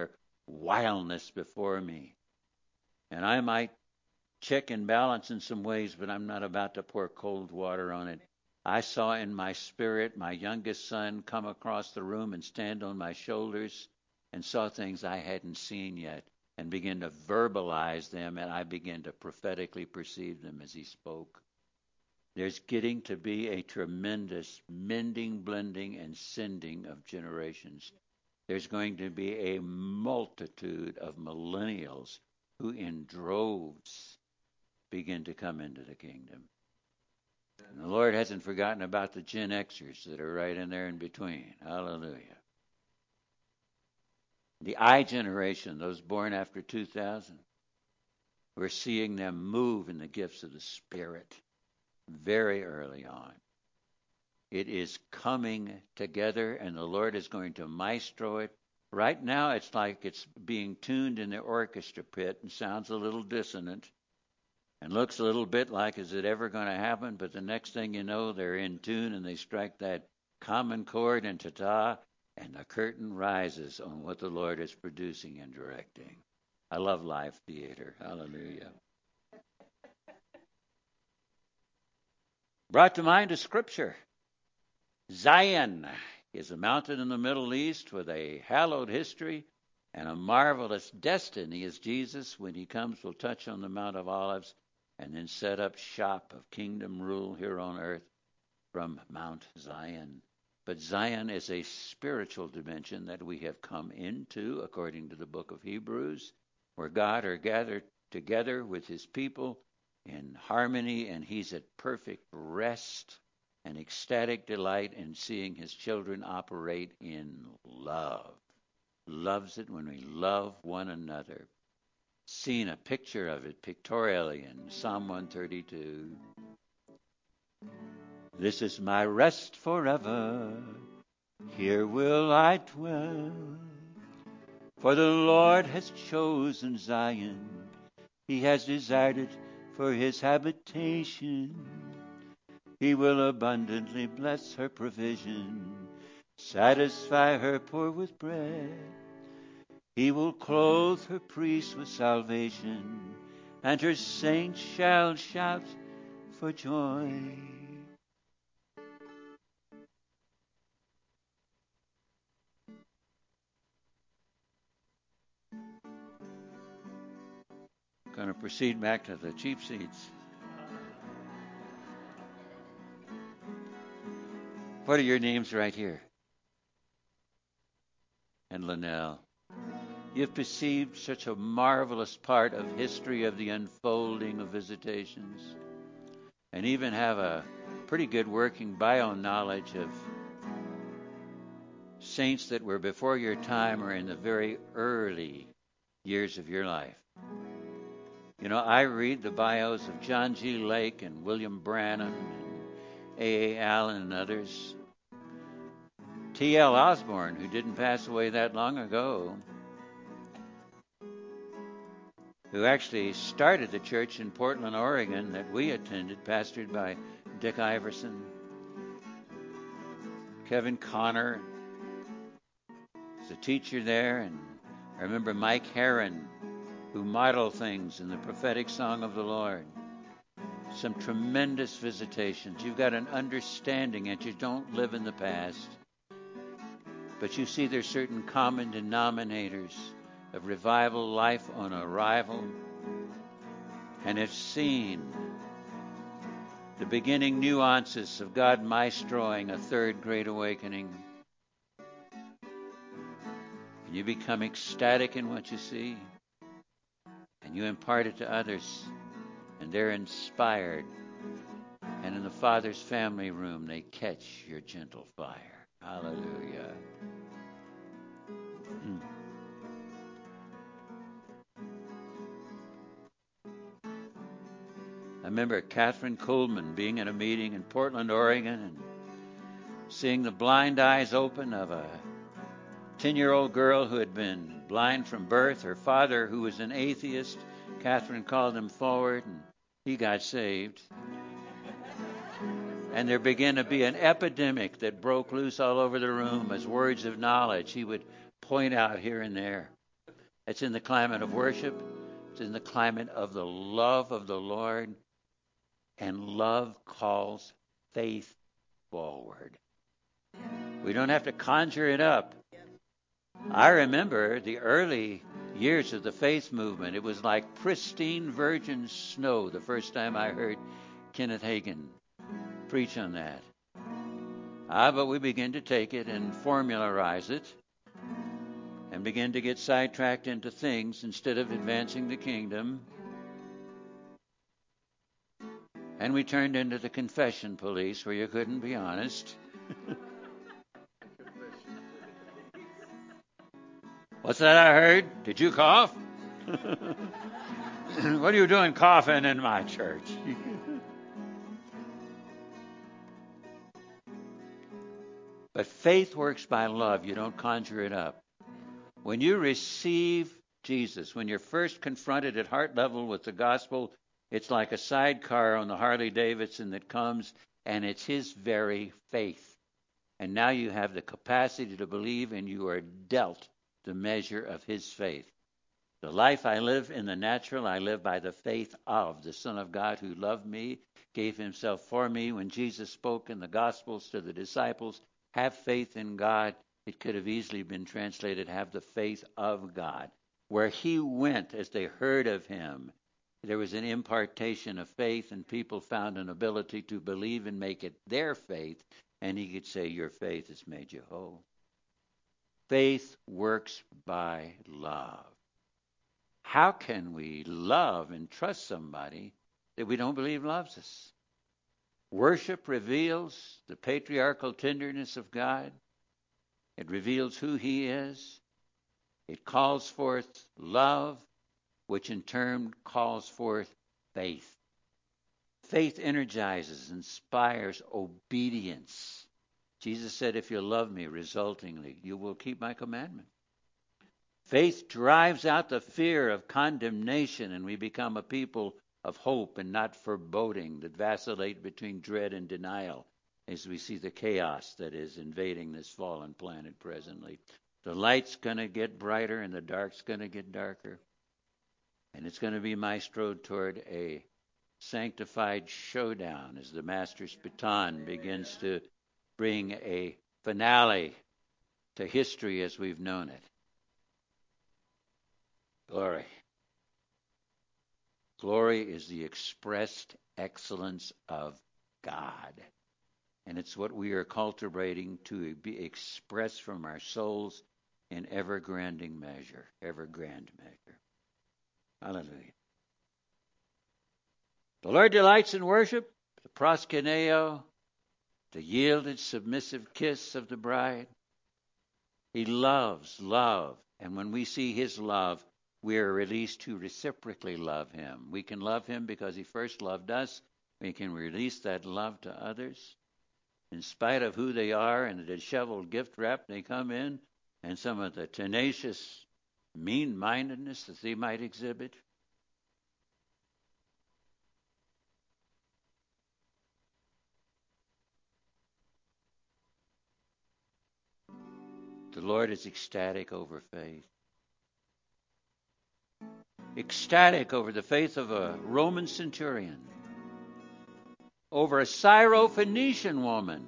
wildness before me. And I might check and balance in some ways, but I'm not about to pour cold water on it. I saw in my spirit my youngest son come across the room and stand on my shoulders and saw things I hadn't seen yet and begin to verbalize them, and I began to prophetically perceive them as he spoke. There's getting to be a tremendous mending, blending, and sending of generations. There's going to be a multitude of millennials who in droves begin to come into the kingdom. And the Lord hasn't forgotten about the Gen Xers that are right in there in between. Hallelujah. The I generation, those born after 2000, we're seeing them move in the gifts of the Spirit very early on. It is coming together, and the Lord is going to maestro it. Right now, it's like it's being tuned in the orchestra pit and sounds a little dissonant and looks a little bit like, is it ever going to happen? But the next thing you know, they're in tune and they strike that common chord and ta-ta, and the curtain rises on what the Lord is producing and directing. I love live theater. Hallelujah. Brought to mind a scripture. Zion is a mountain in the Middle East with a hallowed history and a marvelous destiny, as Jesus, when he comes, will touch on the Mount of Olives and then set up shop of kingdom rule here on earth from Mount Zion. But Zion is a spiritual dimension that we have come into, according to the book of Hebrews, where God are gathered together with his people in harmony, and he's at perfect rest and ecstatic delight in seeing his children operate in love. Loves it when we love one another. Seen a picture of it pictorially in Psalm 132. This is my rest forever, here will I dwell. For the Lord has chosen Zion, he has desired it for his habitation. He will abundantly bless her provision, satisfy her poor with bread. He will clothe her priests with salvation, and her saints shall shout for joy. Going to proceed back to the cheap seats. What are your names right here? And Linnell. You've perceived such a marvelous part of history of the unfolding of visitations, and even have a pretty good working bio knowledge of saints that were before your time or in the very early years of your life. You know, I read the bios of John G. Lake and William Branham and A.A. Allen and others. T.L. Osborne, who didn't pass away that long ago, who actually started the church in Portland, Oregon that we attended, pastored by Dick Iverson. Kevin Connor was a teacher there, and I remember Mike Herron, who modeled things in the prophetic song of the Lord. Some tremendous visitations. You've got an understanding and you don't live in the past. But you see there's certain common denominators of revival life on arrival, and have seen the beginning nuances of God maestroing a third great awakening. And you become ecstatic in what you see, and you impart it to others, and they're inspired. And in the Father's family room, they catch your gentle fire. Hallelujah. I remember Catherine Kuhlman being at a meeting in Portland, Oregon, and seeing the blind eyes open of a 10-year-old girl who had been blind from birth. Her father, who was an atheist, Catherine called him forward, and he got saved. And there began to be an epidemic that broke loose all over the room as words of knowledge he would point out here and there. It's in the climate of worship. It's in the climate of the love of the Lord. And love calls faith forward. We don't have to conjure it up. I remember the early years of the faith movement. It was like pristine virgin snow the first time I heard Kenneth Hagin preach on that. But we begin to take it and formularize it and begin to get sidetracked into things instead of advancing the kingdom. And we turned into the confession police where you couldn't be honest. What's that I heard? Did you cough? What are you doing coughing in my church? But faith works by love. You don't conjure it up. When you receive Jesus, when you're first confronted at heart level with the gospel, it's like a sidecar on the Harley Davidson that comes, and it's his very faith. And now you have the capacity to believe, and you are dealt the measure of his faith. The life I live in the natural, I live by the faith of the Son of God who loved me, gave himself for me. When Jesus spoke in the Gospels to the disciples, have faith in God, it could have easily been translated, have the faith of God. Where he went, as they heard of him, there was an impartation of faith, and people found an ability to believe and make it their faith, and he could say, your faith has made you whole. Faith works by love. How can we love and trust somebody that we don't believe loves us? Worship reveals the patriarchal tenderness of God. It reveals who he is. It calls forth love, which in turn calls forth faith. Faith energizes, inspires obedience. Jesus said, if you love me, resultingly, you will keep my commandment. Faith drives out the fear of condemnation, and we become a people of hope and not foreboding that vacillate between dread and denial as we see the chaos that is invading this fallen planet presently. The light's going to get brighter and the dark's going to get darker. And it's going to be maestroed toward a sanctified showdown as the Master's baton begins to bring a finale to history as we've known it. Glory. Glory is the expressed excellence of God. And it's what we are cultivating to be expressed from our souls in ever-grand measure. Hallelujah. The Lord delights in worship, the proskuneo, the yielded, submissive kiss of the bride. He loves love. And when we see his love, we are released to reciprocally love him. We can love him because he first loved us. We can release that love to others. In spite of who they are and the disheveled gift wrap they come in, and some of the tenacious mean-mindedness that they might exhibit. The Lord is ecstatic over faith. Ecstatic over the faith of a Roman centurion, over a Syro-Phoenician woman.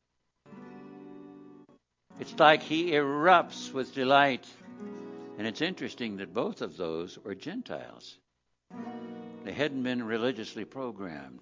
It's like he erupts with delight. And it's interesting that both of those were Gentiles. They hadn't been religiously programmed.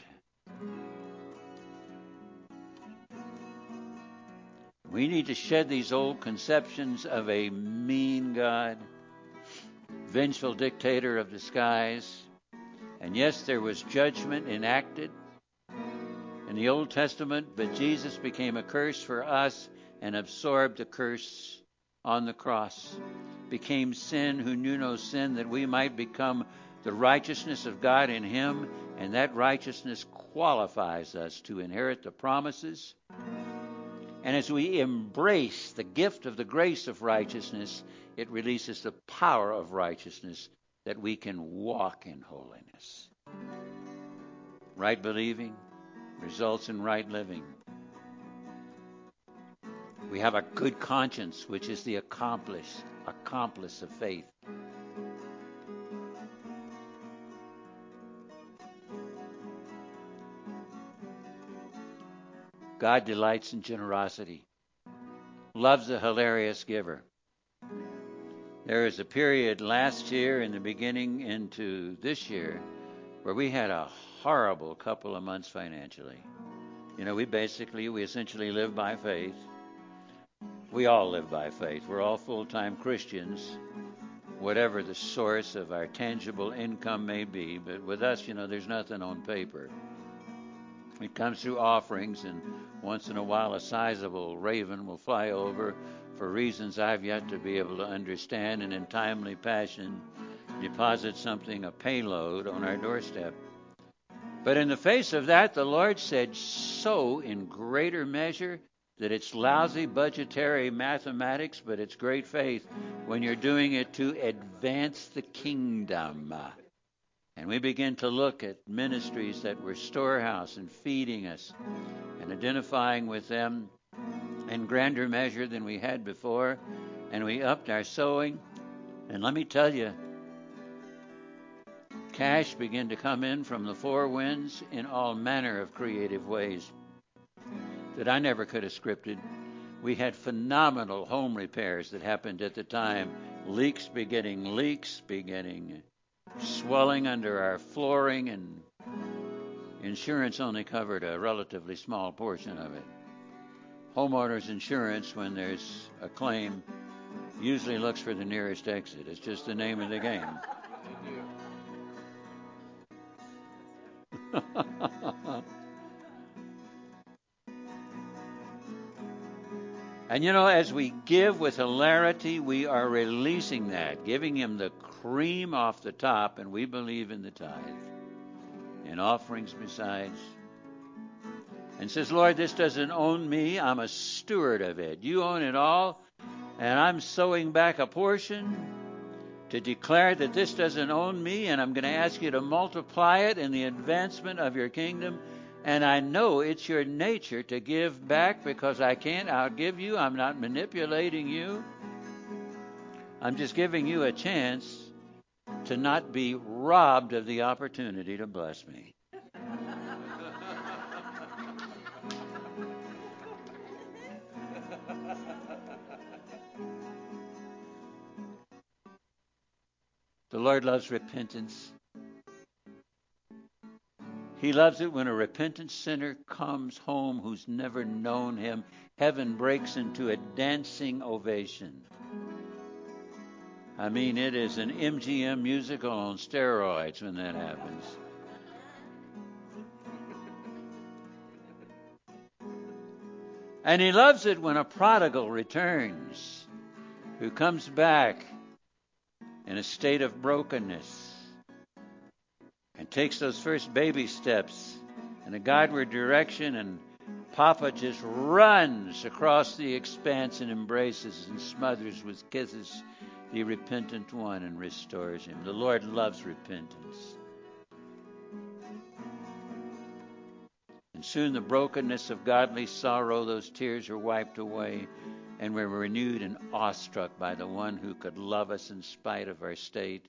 We need to shed these old conceptions of a mean God, vengeful dictator of the skies. And yes, there was judgment enacted in the Old Testament, but Jesus became a curse for us and absorbed the curse on the cross. Became sin who knew no sin, that we might become the righteousness of God in him, and that righteousness qualifies us to inherit the promises. And as we embrace the gift of the grace of righteousness, it releases the power of righteousness that we can walk in holiness. Right believing results in right living. We have a good conscience, which is the accomplice of faith. God delights in generosity, loves a hilarious giver. There was a period last year in the beginning into this year where we had a horrible couple of months financially. You know, we essentially live by faith. We all live by faith. We're all full-time Christians, whatever the source of our tangible income may be. But with us, you know, there's nothing on paper. It comes through offerings, and once in a while a sizable raven will fly over for reasons I've yet to be able to understand, and in timely fashion deposit something, a payload, on our doorstep. But in the face of that, the Lord said, sow in greater measure, that it's lousy budgetary mathematics, but it's great faith when you're doing it to advance the kingdom. And we begin to look at ministries that were storehouse and feeding us and identifying with them in grander measure than we had before. And we upped our sowing. And let me tell you, cash began to come in from the four winds in all manner of creative ways that I never could have scripted. We had phenomenal home repairs that happened at the time. Leaks beginning, swelling under our flooring, and insurance only covered a relatively small portion of it. Homeowners insurance, when there's a claim, usually looks for the nearest exit. It's just the name of the game. And you know, as we give with hilarity, we are releasing that, giving him the cream off the top, and we believe in the tithe and offerings besides. And says, Lord, this doesn't own me. I'm a steward of it. You own it all, and I'm sowing back a portion to declare that this doesn't own me, and I'm going to ask you to multiply it in the advancement of your kingdom. And I know it's your nature to give back, because I can't outgive you. I'm not manipulating you. I'm just giving you a chance to not be robbed of the opportunity to bless me. The Lord loves repentance. He loves it when a repentant sinner comes home who's never known him. Heaven breaks into a dancing ovation. I mean, it is an MGM musical on steroids when that happens. And he loves it when a prodigal returns, who comes back in a state of brokenness and takes those first baby steps in a Godward direction, and Papa just runs across the expanse and embraces and smothers with kisses the repentant one and restores him. The Lord loves repentance. And soon the brokenness of godly sorrow, those tears are wiped away, and we're renewed and awestruck by the one who could love us in spite of our state,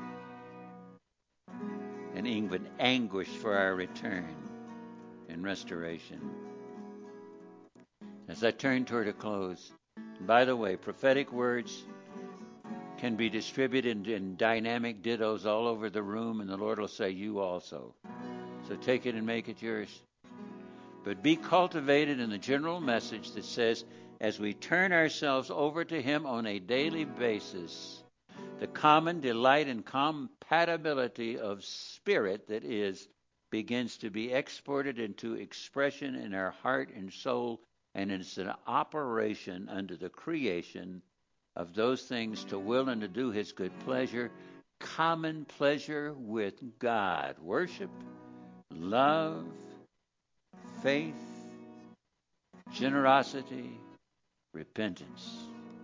and even anguish for our return and restoration. As I turn toward a close, and by the way, prophetic words can be distributed in dynamic dittos all over the room, and the Lord will say, you also. So take it and make it yours. But be cultivated in the general message that says, as we turn ourselves over to him on a daily basis, the common delight and compatibility of spirit that is begins to be exported into expression in our heart and soul, and it's an operation under the creation of those things to will and to do his good pleasure, common pleasure with God, worship, love, faith, generosity, repentance.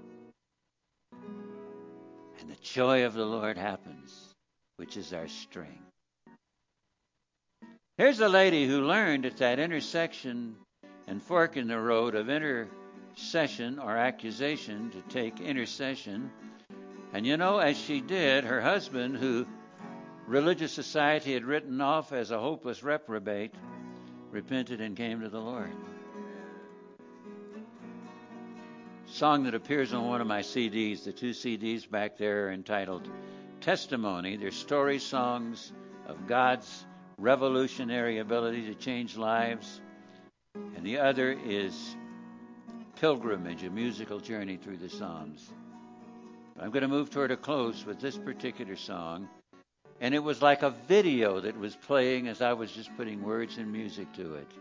And the joy of the Lord happens, which is our strength. Here's a lady who learned at that intersection and fork in the road of intercession or accusation to take intercession. And you know, as she did, her husband, who religious society had written off as a hopeless reprobate, repented and came to the Lord. song that appears on one of my CDs. The two CDs back there are entitled Testimony. They're story songs of God's revolutionary ability to change lives. And the other is Pilgrimage, a musical journey through the Psalms. I'm going to move toward a close with this particular song. And it was like a video that was playing as I was just putting words and music to it.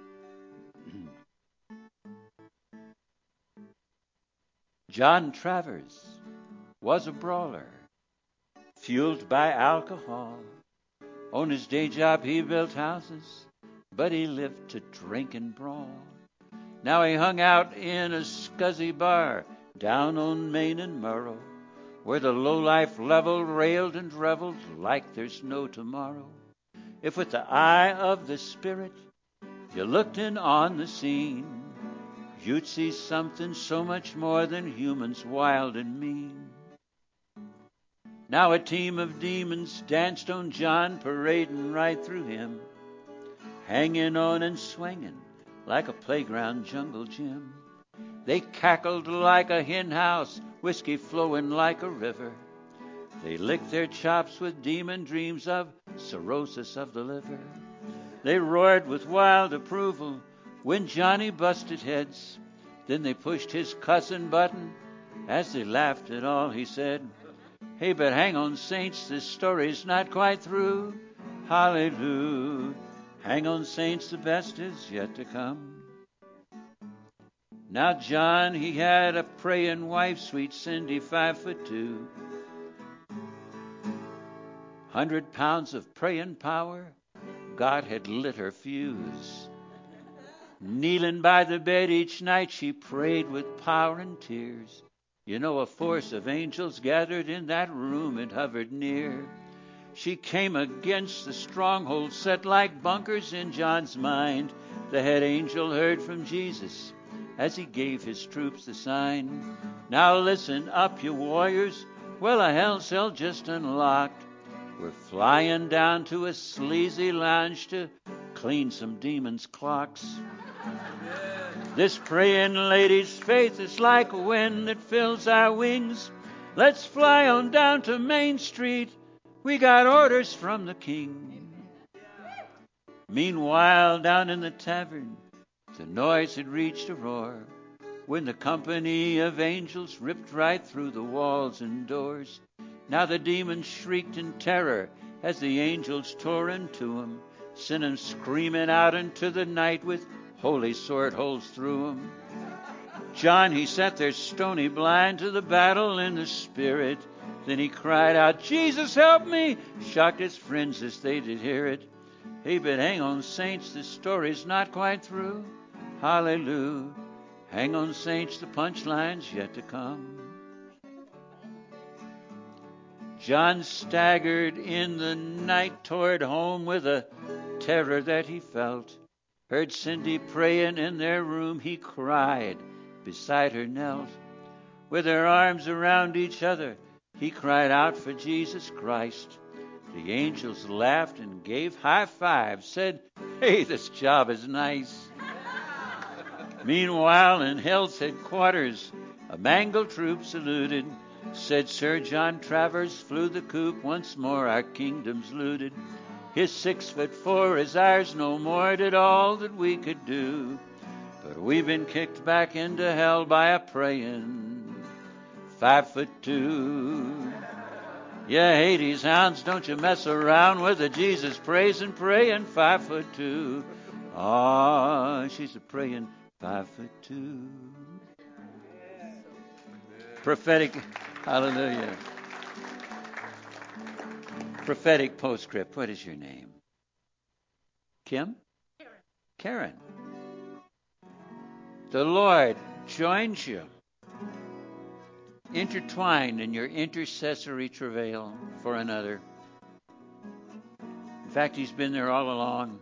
John Travers was a brawler, fueled by alcohol. On his day job he built houses, but he lived to drink and brawl. Now he hung out in a scuzzy bar down on Main and Murrow, where the lowlife level railed and reveled like there's no tomorrow. If with the eye of the Spirit you looked in on the scene, you'd see something so much more than humans wild and mean. Now a team of demons danced on John, parading right through him, hanging on and swinging like a playground jungle gym. They cackled like a hen house, whiskey flowing like a river. They licked their chops with demon dreams of cirrhosis of the liver. They roared with wild approval when Johnny busted heads. Then they pushed his cussing button as they laughed at all he said. Hey, but hang on, saints, this story's not quite through. Hallelujah. Hang on, saints, the best is yet to come. Now John, he had a praying wife, sweet Cindy, 5'2". 100 pounds of praying power, God had lit her fuse. Kneeling by the bed each night, she prayed with power and tears. You know, a force of angels gathered in that room and hovered near. She came against the stronghold set like bunkers in John's mind. The head angel heard from Jesus as he gave his troops the sign. Now listen up, you warriors. Well, a hell cell just unlocked. We're flying down to a sleazy lounge to clean some demons' clocks. This praying lady's faith is like a wind that fills our wings. Let's fly on down to Main Street. We got orders from the king. Meanwhile, down in the tavern, the noise had reached a roar when the company of angels ripped right through the walls and doors. Now the demons shrieked in terror as the angels tore into them, sent them screaming out into the night with holy sword holes through them. John, he sat there stony blind to the battle in the spirit. Then he cried out, Jesus, help me! Shocked his friends as they did hear it. Hey, but hang on, saints, the story's not quite through. Hallelujah. Hang on, saints, the punchline's yet to come. John staggered in the night toward home with a terror that he felt. Heard Cindy praying in their room. He cried, beside her knelt. With their arms around each other, he cried out for Jesus Christ. The angels laughed and gave high fives, said, hey, this job is nice. Meanwhile, in hell's headquarters, a mangled troop saluted, said, Sir John Travers flew the coop, once more our kingdom's looted. His 6'4" is ours no more, did all that we could do. But we've been kicked back into hell by a praying 5'2". Yeah, Hades hounds, don't you mess around with a Jesus praising, praying 5'2". Ah, she's a praying 5'2". Prophetic, hallelujah. Prophetic postscript. What is your name? Kim? Karen. The Lord joins you, intertwined in your intercessory travail for another. In fact, He's been there all along.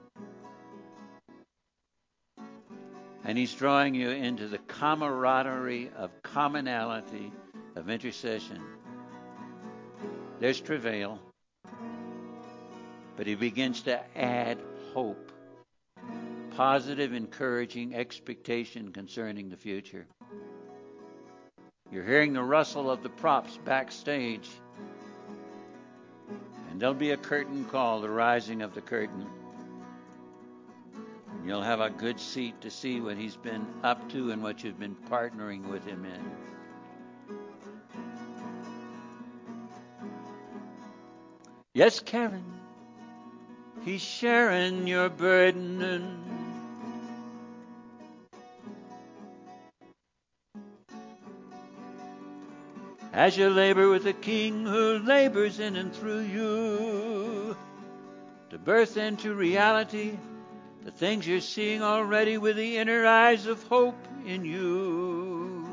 And He's drawing you into the camaraderie of commonality of intercession. There's travail, but He begins to add hope, positive, encouraging expectation concerning the future. You're hearing the rustle of the props backstage. And there'll be a curtain call, the rising of the curtain. And you'll have a good seat to see what he's been up to and what you've been partnering with him in. Yes, Karen, he's sharing your burden. As you labor with the King who labors in and through you to birth into reality the things you're seeing already with the inner eyes of hope in you.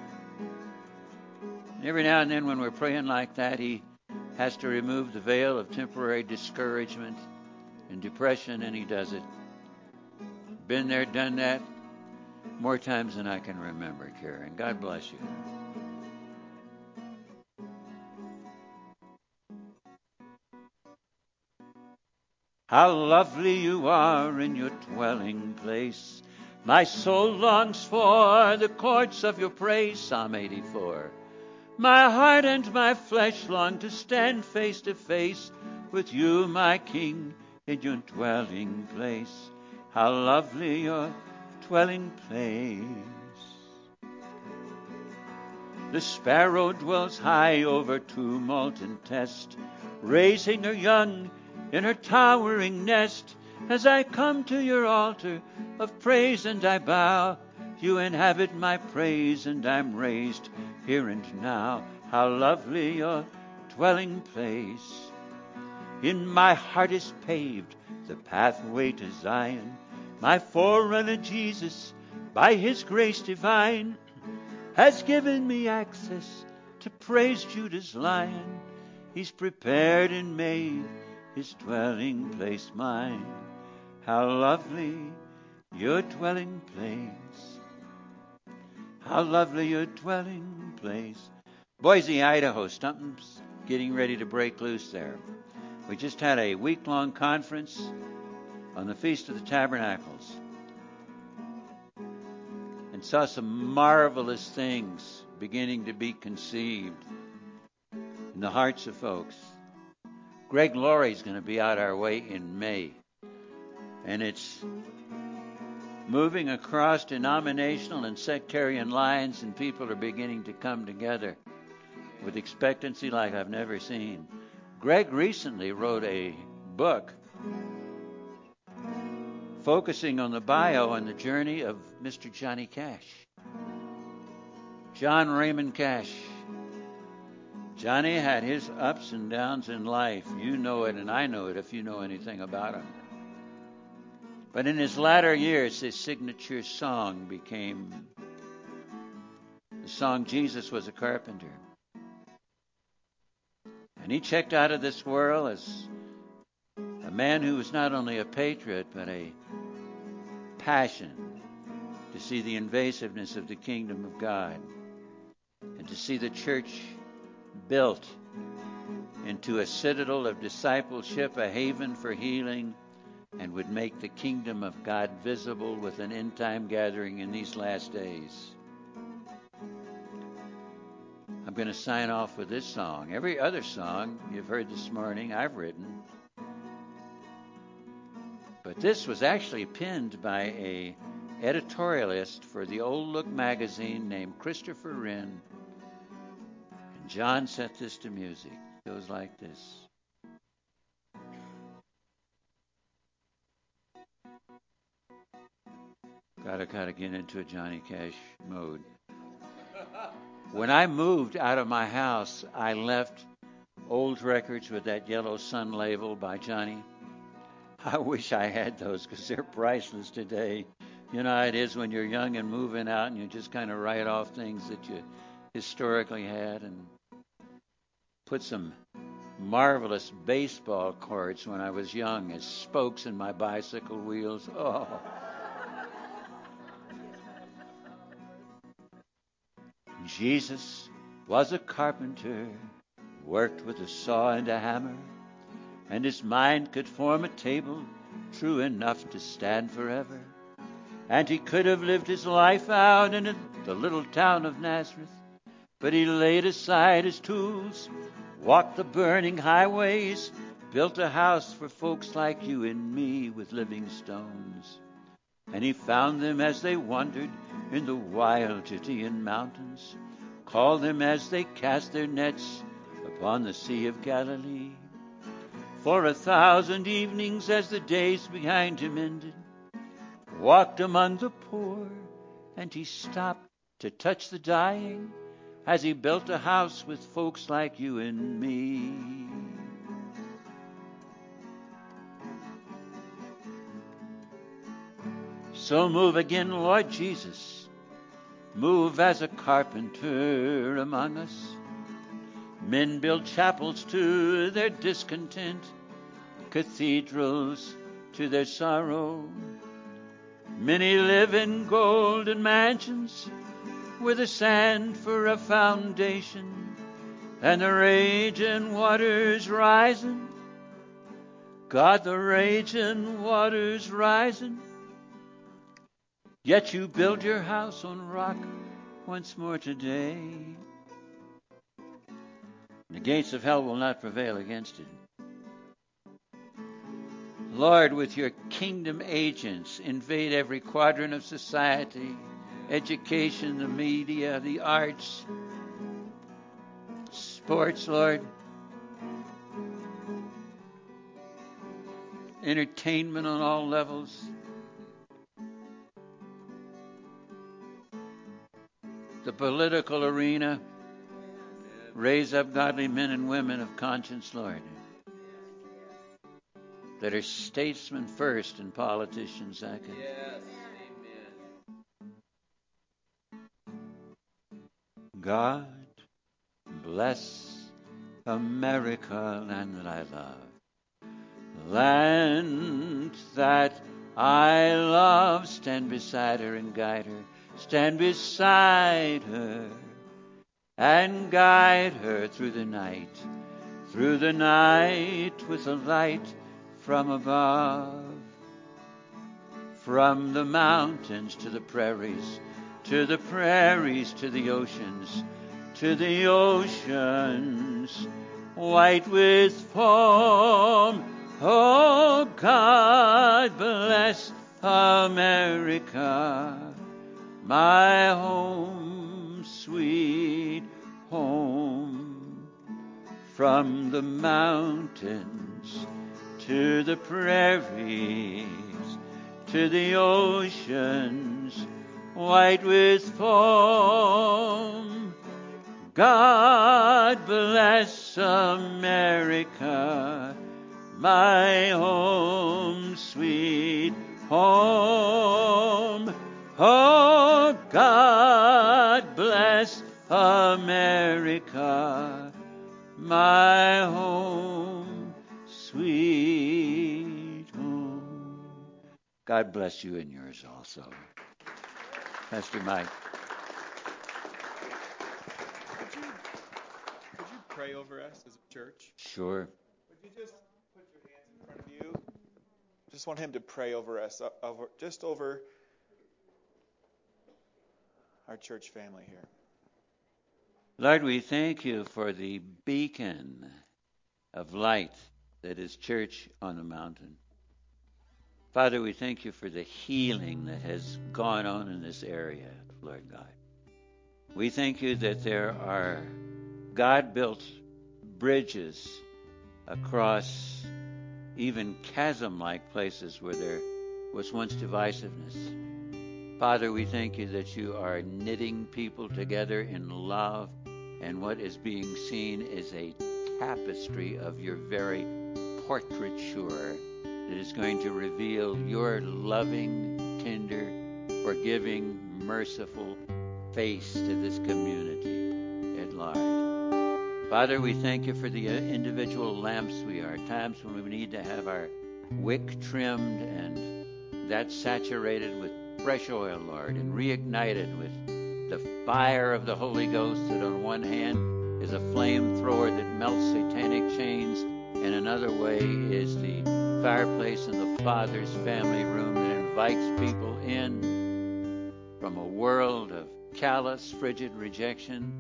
Every now and then when we're praying like that, he has to remove the veil of temporary discouragement and depression, and he does it. Been there, done that, more times than I can remember, Karen. God bless you. How lovely you are in your dwelling place. My soul longs for the courts of your praise. Psalm 84. My heart and my flesh long to stand face to face with you, my King, in your dwelling place. How lovely your dwelling place. The sparrow dwells high over tumult and test, raising her young in her towering nest. As I come to your altar of praise and I bow, you inhabit my praise and I'm raised here and now. How lovely your dwelling place. In my heart is paved the pathway to Zion. My forerunner Jesus, by his grace divine, has given me access to praise Judah's Lion. He's prepared and made his dwelling place mine. How lovely your dwelling place. How lovely your dwelling place. Boise, Idaho, something's getting ready to break loose there. We just had a week-long conference on the Feast of the Tabernacles and saw some marvelous things beginning to be conceived in the hearts of folks. Greg Laurie's going to be out our way in May, and it's moving across denominational and sectarian lines, and people are beginning to come together with expectancy like I've never seen. Greg recently wrote a book focusing on the bio and the journey of Mr. Johnny Cash. John Raymond Cash. Johnny had his ups and downs in life. You know it, and I know it if you know anything about him. But in his latter years, his signature song became the song Jesus Was a Carpenter. And he checked out of this world as a man who was not only a patriot, but a passion to see the invasiveness of the kingdom of God and to see the church built into a citadel of discipleship, a haven for healing, and would make the kingdom of God visible with an end-time gathering in these last days. I'm going to sign off with this song. Every other song you've heard this morning, I've written. But this was actually penned by a editorialist for the Old Look magazine named Christopher Wren. And John set this to music. It goes like this. Gotta get into a Johnny Cash mode. When I moved out of my house, I left old records with that Yellow Sun label by Johnny. I wish I had those because they're priceless today. You know how it is when you're young and moving out and you just kind of write off things that you historically had, and put some marvelous baseball cards when I was young as spokes in my bicycle wheels. Oh. Jesus was a carpenter, worked with a saw and a hammer, and his mind could form a table true enough to stand forever. And he could have lived his life out in the little town of Nazareth, But he laid aside his tools, walked the burning highways, built a house for folks like you and me with living stones. And he found them as they wandered in the wild Judean mountains, called them as they cast their nets upon the Sea of Galilee. For 1,000 evenings as the days behind him ended, walked among the poor, and he stopped to touch the dying as he built a house with folks like you and me. So move again, Lord Jesus. Move as a carpenter among us. Men build chapels to their discontent, cathedrals to their sorrow. Many live in golden mansions with the sand for a foundation, and the raging waters rising. God, the raging waters rising. Yet you build your house on rock once more today. The gates of hell will not prevail against it. Lord, with your kingdom agents, invade every quadrant of society, education, the media, the arts, sports, Lord, entertainment on all levels. The political arena, raise up godly men and women of conscience, Lord, that are statesmen first and politicians second. Yes. God bless America, land that I love. Land that I love, stand beside her and guide her. Stand beside her and guide her through the night with a light from above. From the mountains to the prairies, to the prairies, to the oceans, white with foam. Oh, God bless America, my home, sweet home. From the mountains to the prairies, to the oceans, white with foam. God bless America, my home, sweet home. Oh, God bless America, my home, sweet home. God bless you and yours also. Pastor Mike. Could you pray over us as a church? Sure. Would you just put your hands in front of you? Just want him to pray over us, over our church family here. Lord, we thank you for the beacon of light that is church on the mountain. Father, we thank you for the healing that has gone on in this area, Lord God. We thank you that there are God-built bridges across even chasm-like places where there was once divisiveness. Father, we thank you that you are knitting people together in love, and what is being seen is a tapestry of your very portraiture that is going to reveal your loving, tender, forgiving, merciful face to this community at large. Father, we thank you for the individual lamps we are. Times when we need to have our wick trimmed and that saturated with fresh oil, Lord, and reignited with the fire of the Holy Ghost that on one hand is a flamethrower that melts satanic chains, and another way is the fireplace in the Father's family room that invites people in from a world of callous, frigid rejection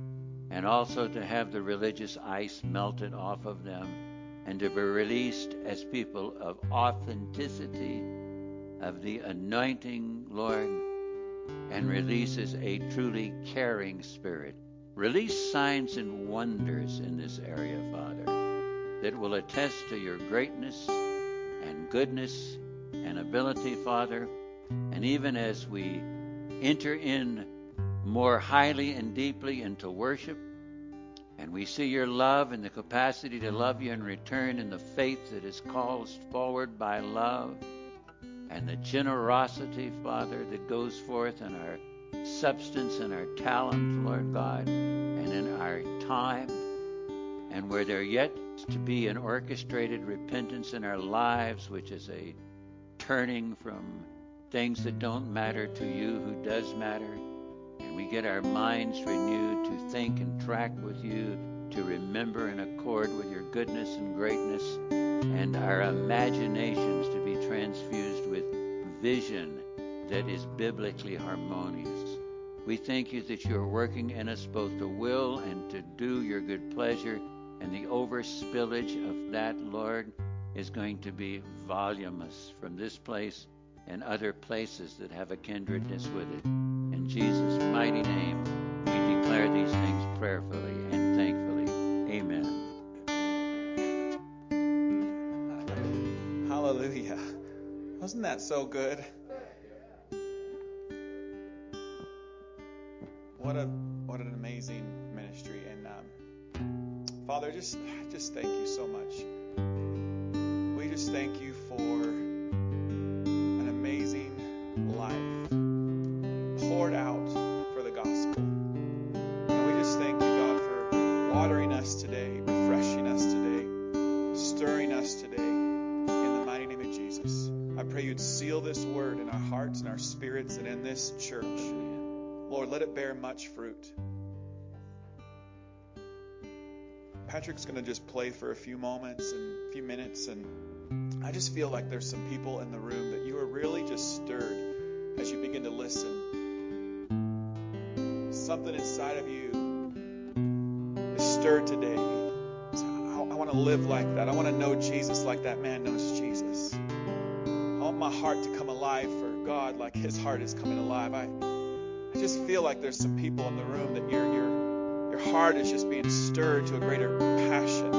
and also to have the religious ice melted off of them, and to be released as people of authenticity, of the anointing, Lord, and releases a truly caring spirit. Release signs and wonders in this area, Father, that will attest to your greatness and goodness and ability, Father. And even as we enter in more highly and deeply into worship, and we see your love and the capacity to love you in return, and the faith that is called forward by love, and the generosity, Father, that goes forth in our substance and our talent, Lord God, and in our time, and where there yet to be an orchestrated repentance in our lives, which is a turning from things that don't matter to you who does matter, and we get our minds renewed to think and track with you, to remember in accord with your goodness and greatness, and our imaginations to be transfused with vision that is biblically harmonious. We thank you that you are working in us both to will and to do your good pleasure, and the overspillage of that, Lord, is going to be voluminous from this place and other places that have a kindredness with it. In Jesus' mighty name, we declare these things prayerfully and thankfully. Amen. Hallelujah. Wasn't that so good? What an amazing ministry. And Father, just thank you so much. We just thank you for an amazing life poured out for the gospel. And we just thank you, God, for watering us today, refreshing us today, stirring us today. In the mighty name of Jesus, I pray you'd seal this word in our hearts and our spirits and in this church. Lord, let it bear much fruit. Patrick's going to just play for a few moments and a few minutes, and I just feel like there's some people in the room that you are really just stirred as you begin to listen. Something inside of you is stirred today. I want to live like that. I want to know Jesus like that man knows Jesus. I want my heart to come alive for God like his heart is coming alive. I just feel like there's some people in the room that your heart is just being stirred to a greater passion.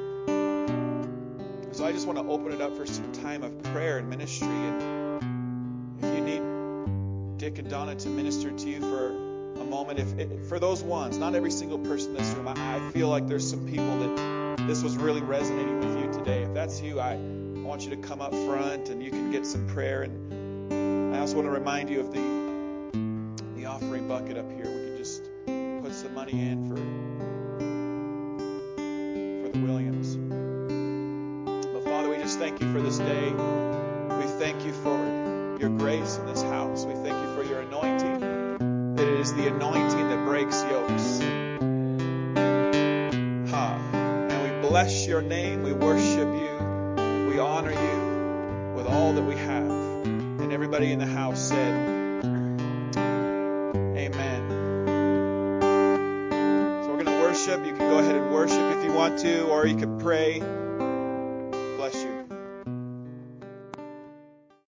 So I just want to open it up for some time of prayer and ministry. And if you need Dick and Donna to minister to you for a moment, for those ones, not every single person in this room, I feel like there's some people that this was really resonating with you today. If that's you, I want you to come up front and you can get some prayer. And I also want to remind you of the offering bucket up here. We can just put some money in for the Williams. But Father, we just thank you for this day. We thank you for your grace in this house. We thank you for your anointing, that it is the anointing that breaks yokes. And we bless your name. We worship you. We honor you with all that we have. And everybody in the house said, amen. So we're going to worship. You can go ahead and worship if you want to, or you can pray.